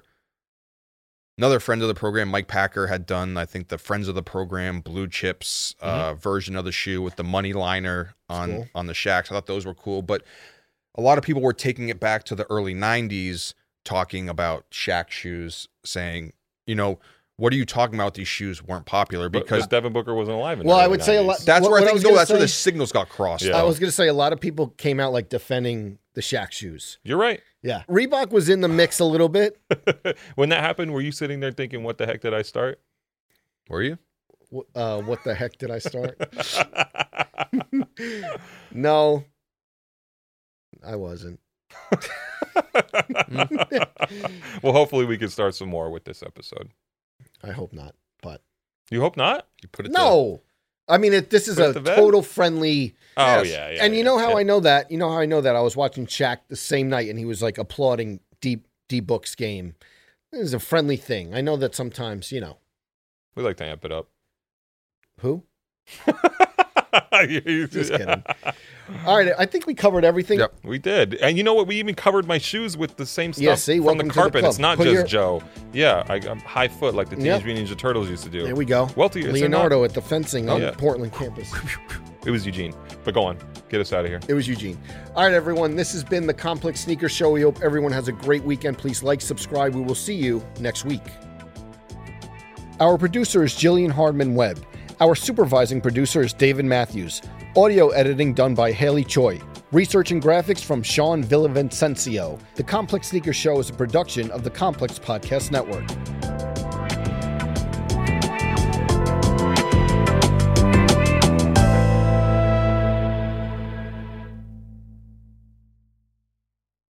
another friend of the program, Mike Packer, had done, I think, the Friends of the Program Blue Chips uh, version of the shoe with the money liner on, Cool. on the Shaqs. I thought those were cool. But a lot of people were taking it back to the early nineties, talking about Shaq shoes, saying, you know, what are you talking about? These shoes weren't popular But- because but Devin Booker wasn't alive. In Well, the I early would say a lot- nineties. that's what- where what I I was think, no, gonna that's where the say- signals got crossed. Yeah. I was going to say a lot of people came out like defending the Shaq shoes. You're right. Yeah, Reebok was in the mix a little bit. When that happened, were you sitting there thinking, "What the heck did I start?" Were you? Wh- Uh, what the heck did I start? No, I wasn't. Well, hopefully we can start some more with this episode. I hope not. But You hope not? You put it no, I mean it, this is Put it a to bed? total friendly. Oh Yes. yeah, yeah. and you yeah, know how yeah. I know that? You know how I know that? I was watching Shaq the same night, and he was like applauding D D Book's game. It was a friendly thing. I know that sometimes, you know, we like to amp it up. who? Just Just kidding. All right, I think we covered everything. Yep. We did, and you know what? We even covered my shoes with the same stuff Yeah, see? from Welcome the to the carpet. club. It's not Put just your- Joe. Yeah, I, I'm high foot like the Teenage Yep. Mutant Ninja Turtles used to do. There we go. Well, to you, it's Leonardo at the fencing Oh, on yeah. Portland campus. It was Eugene. But go on, get us out of here. It was Eugene. All right, everyone. This has been the Complex Sneaker Show. We hope everyone has a great weekend. Please like, subscribe. We will see you next week. Our producer is Jillian Hardman Webb. Our supervising producer is David Matthews. Audio editing done by Haley Choi. Research and graphics from Sean Villavicencio. The Complex Sneaker Show is a production of the Complex Podcast Network.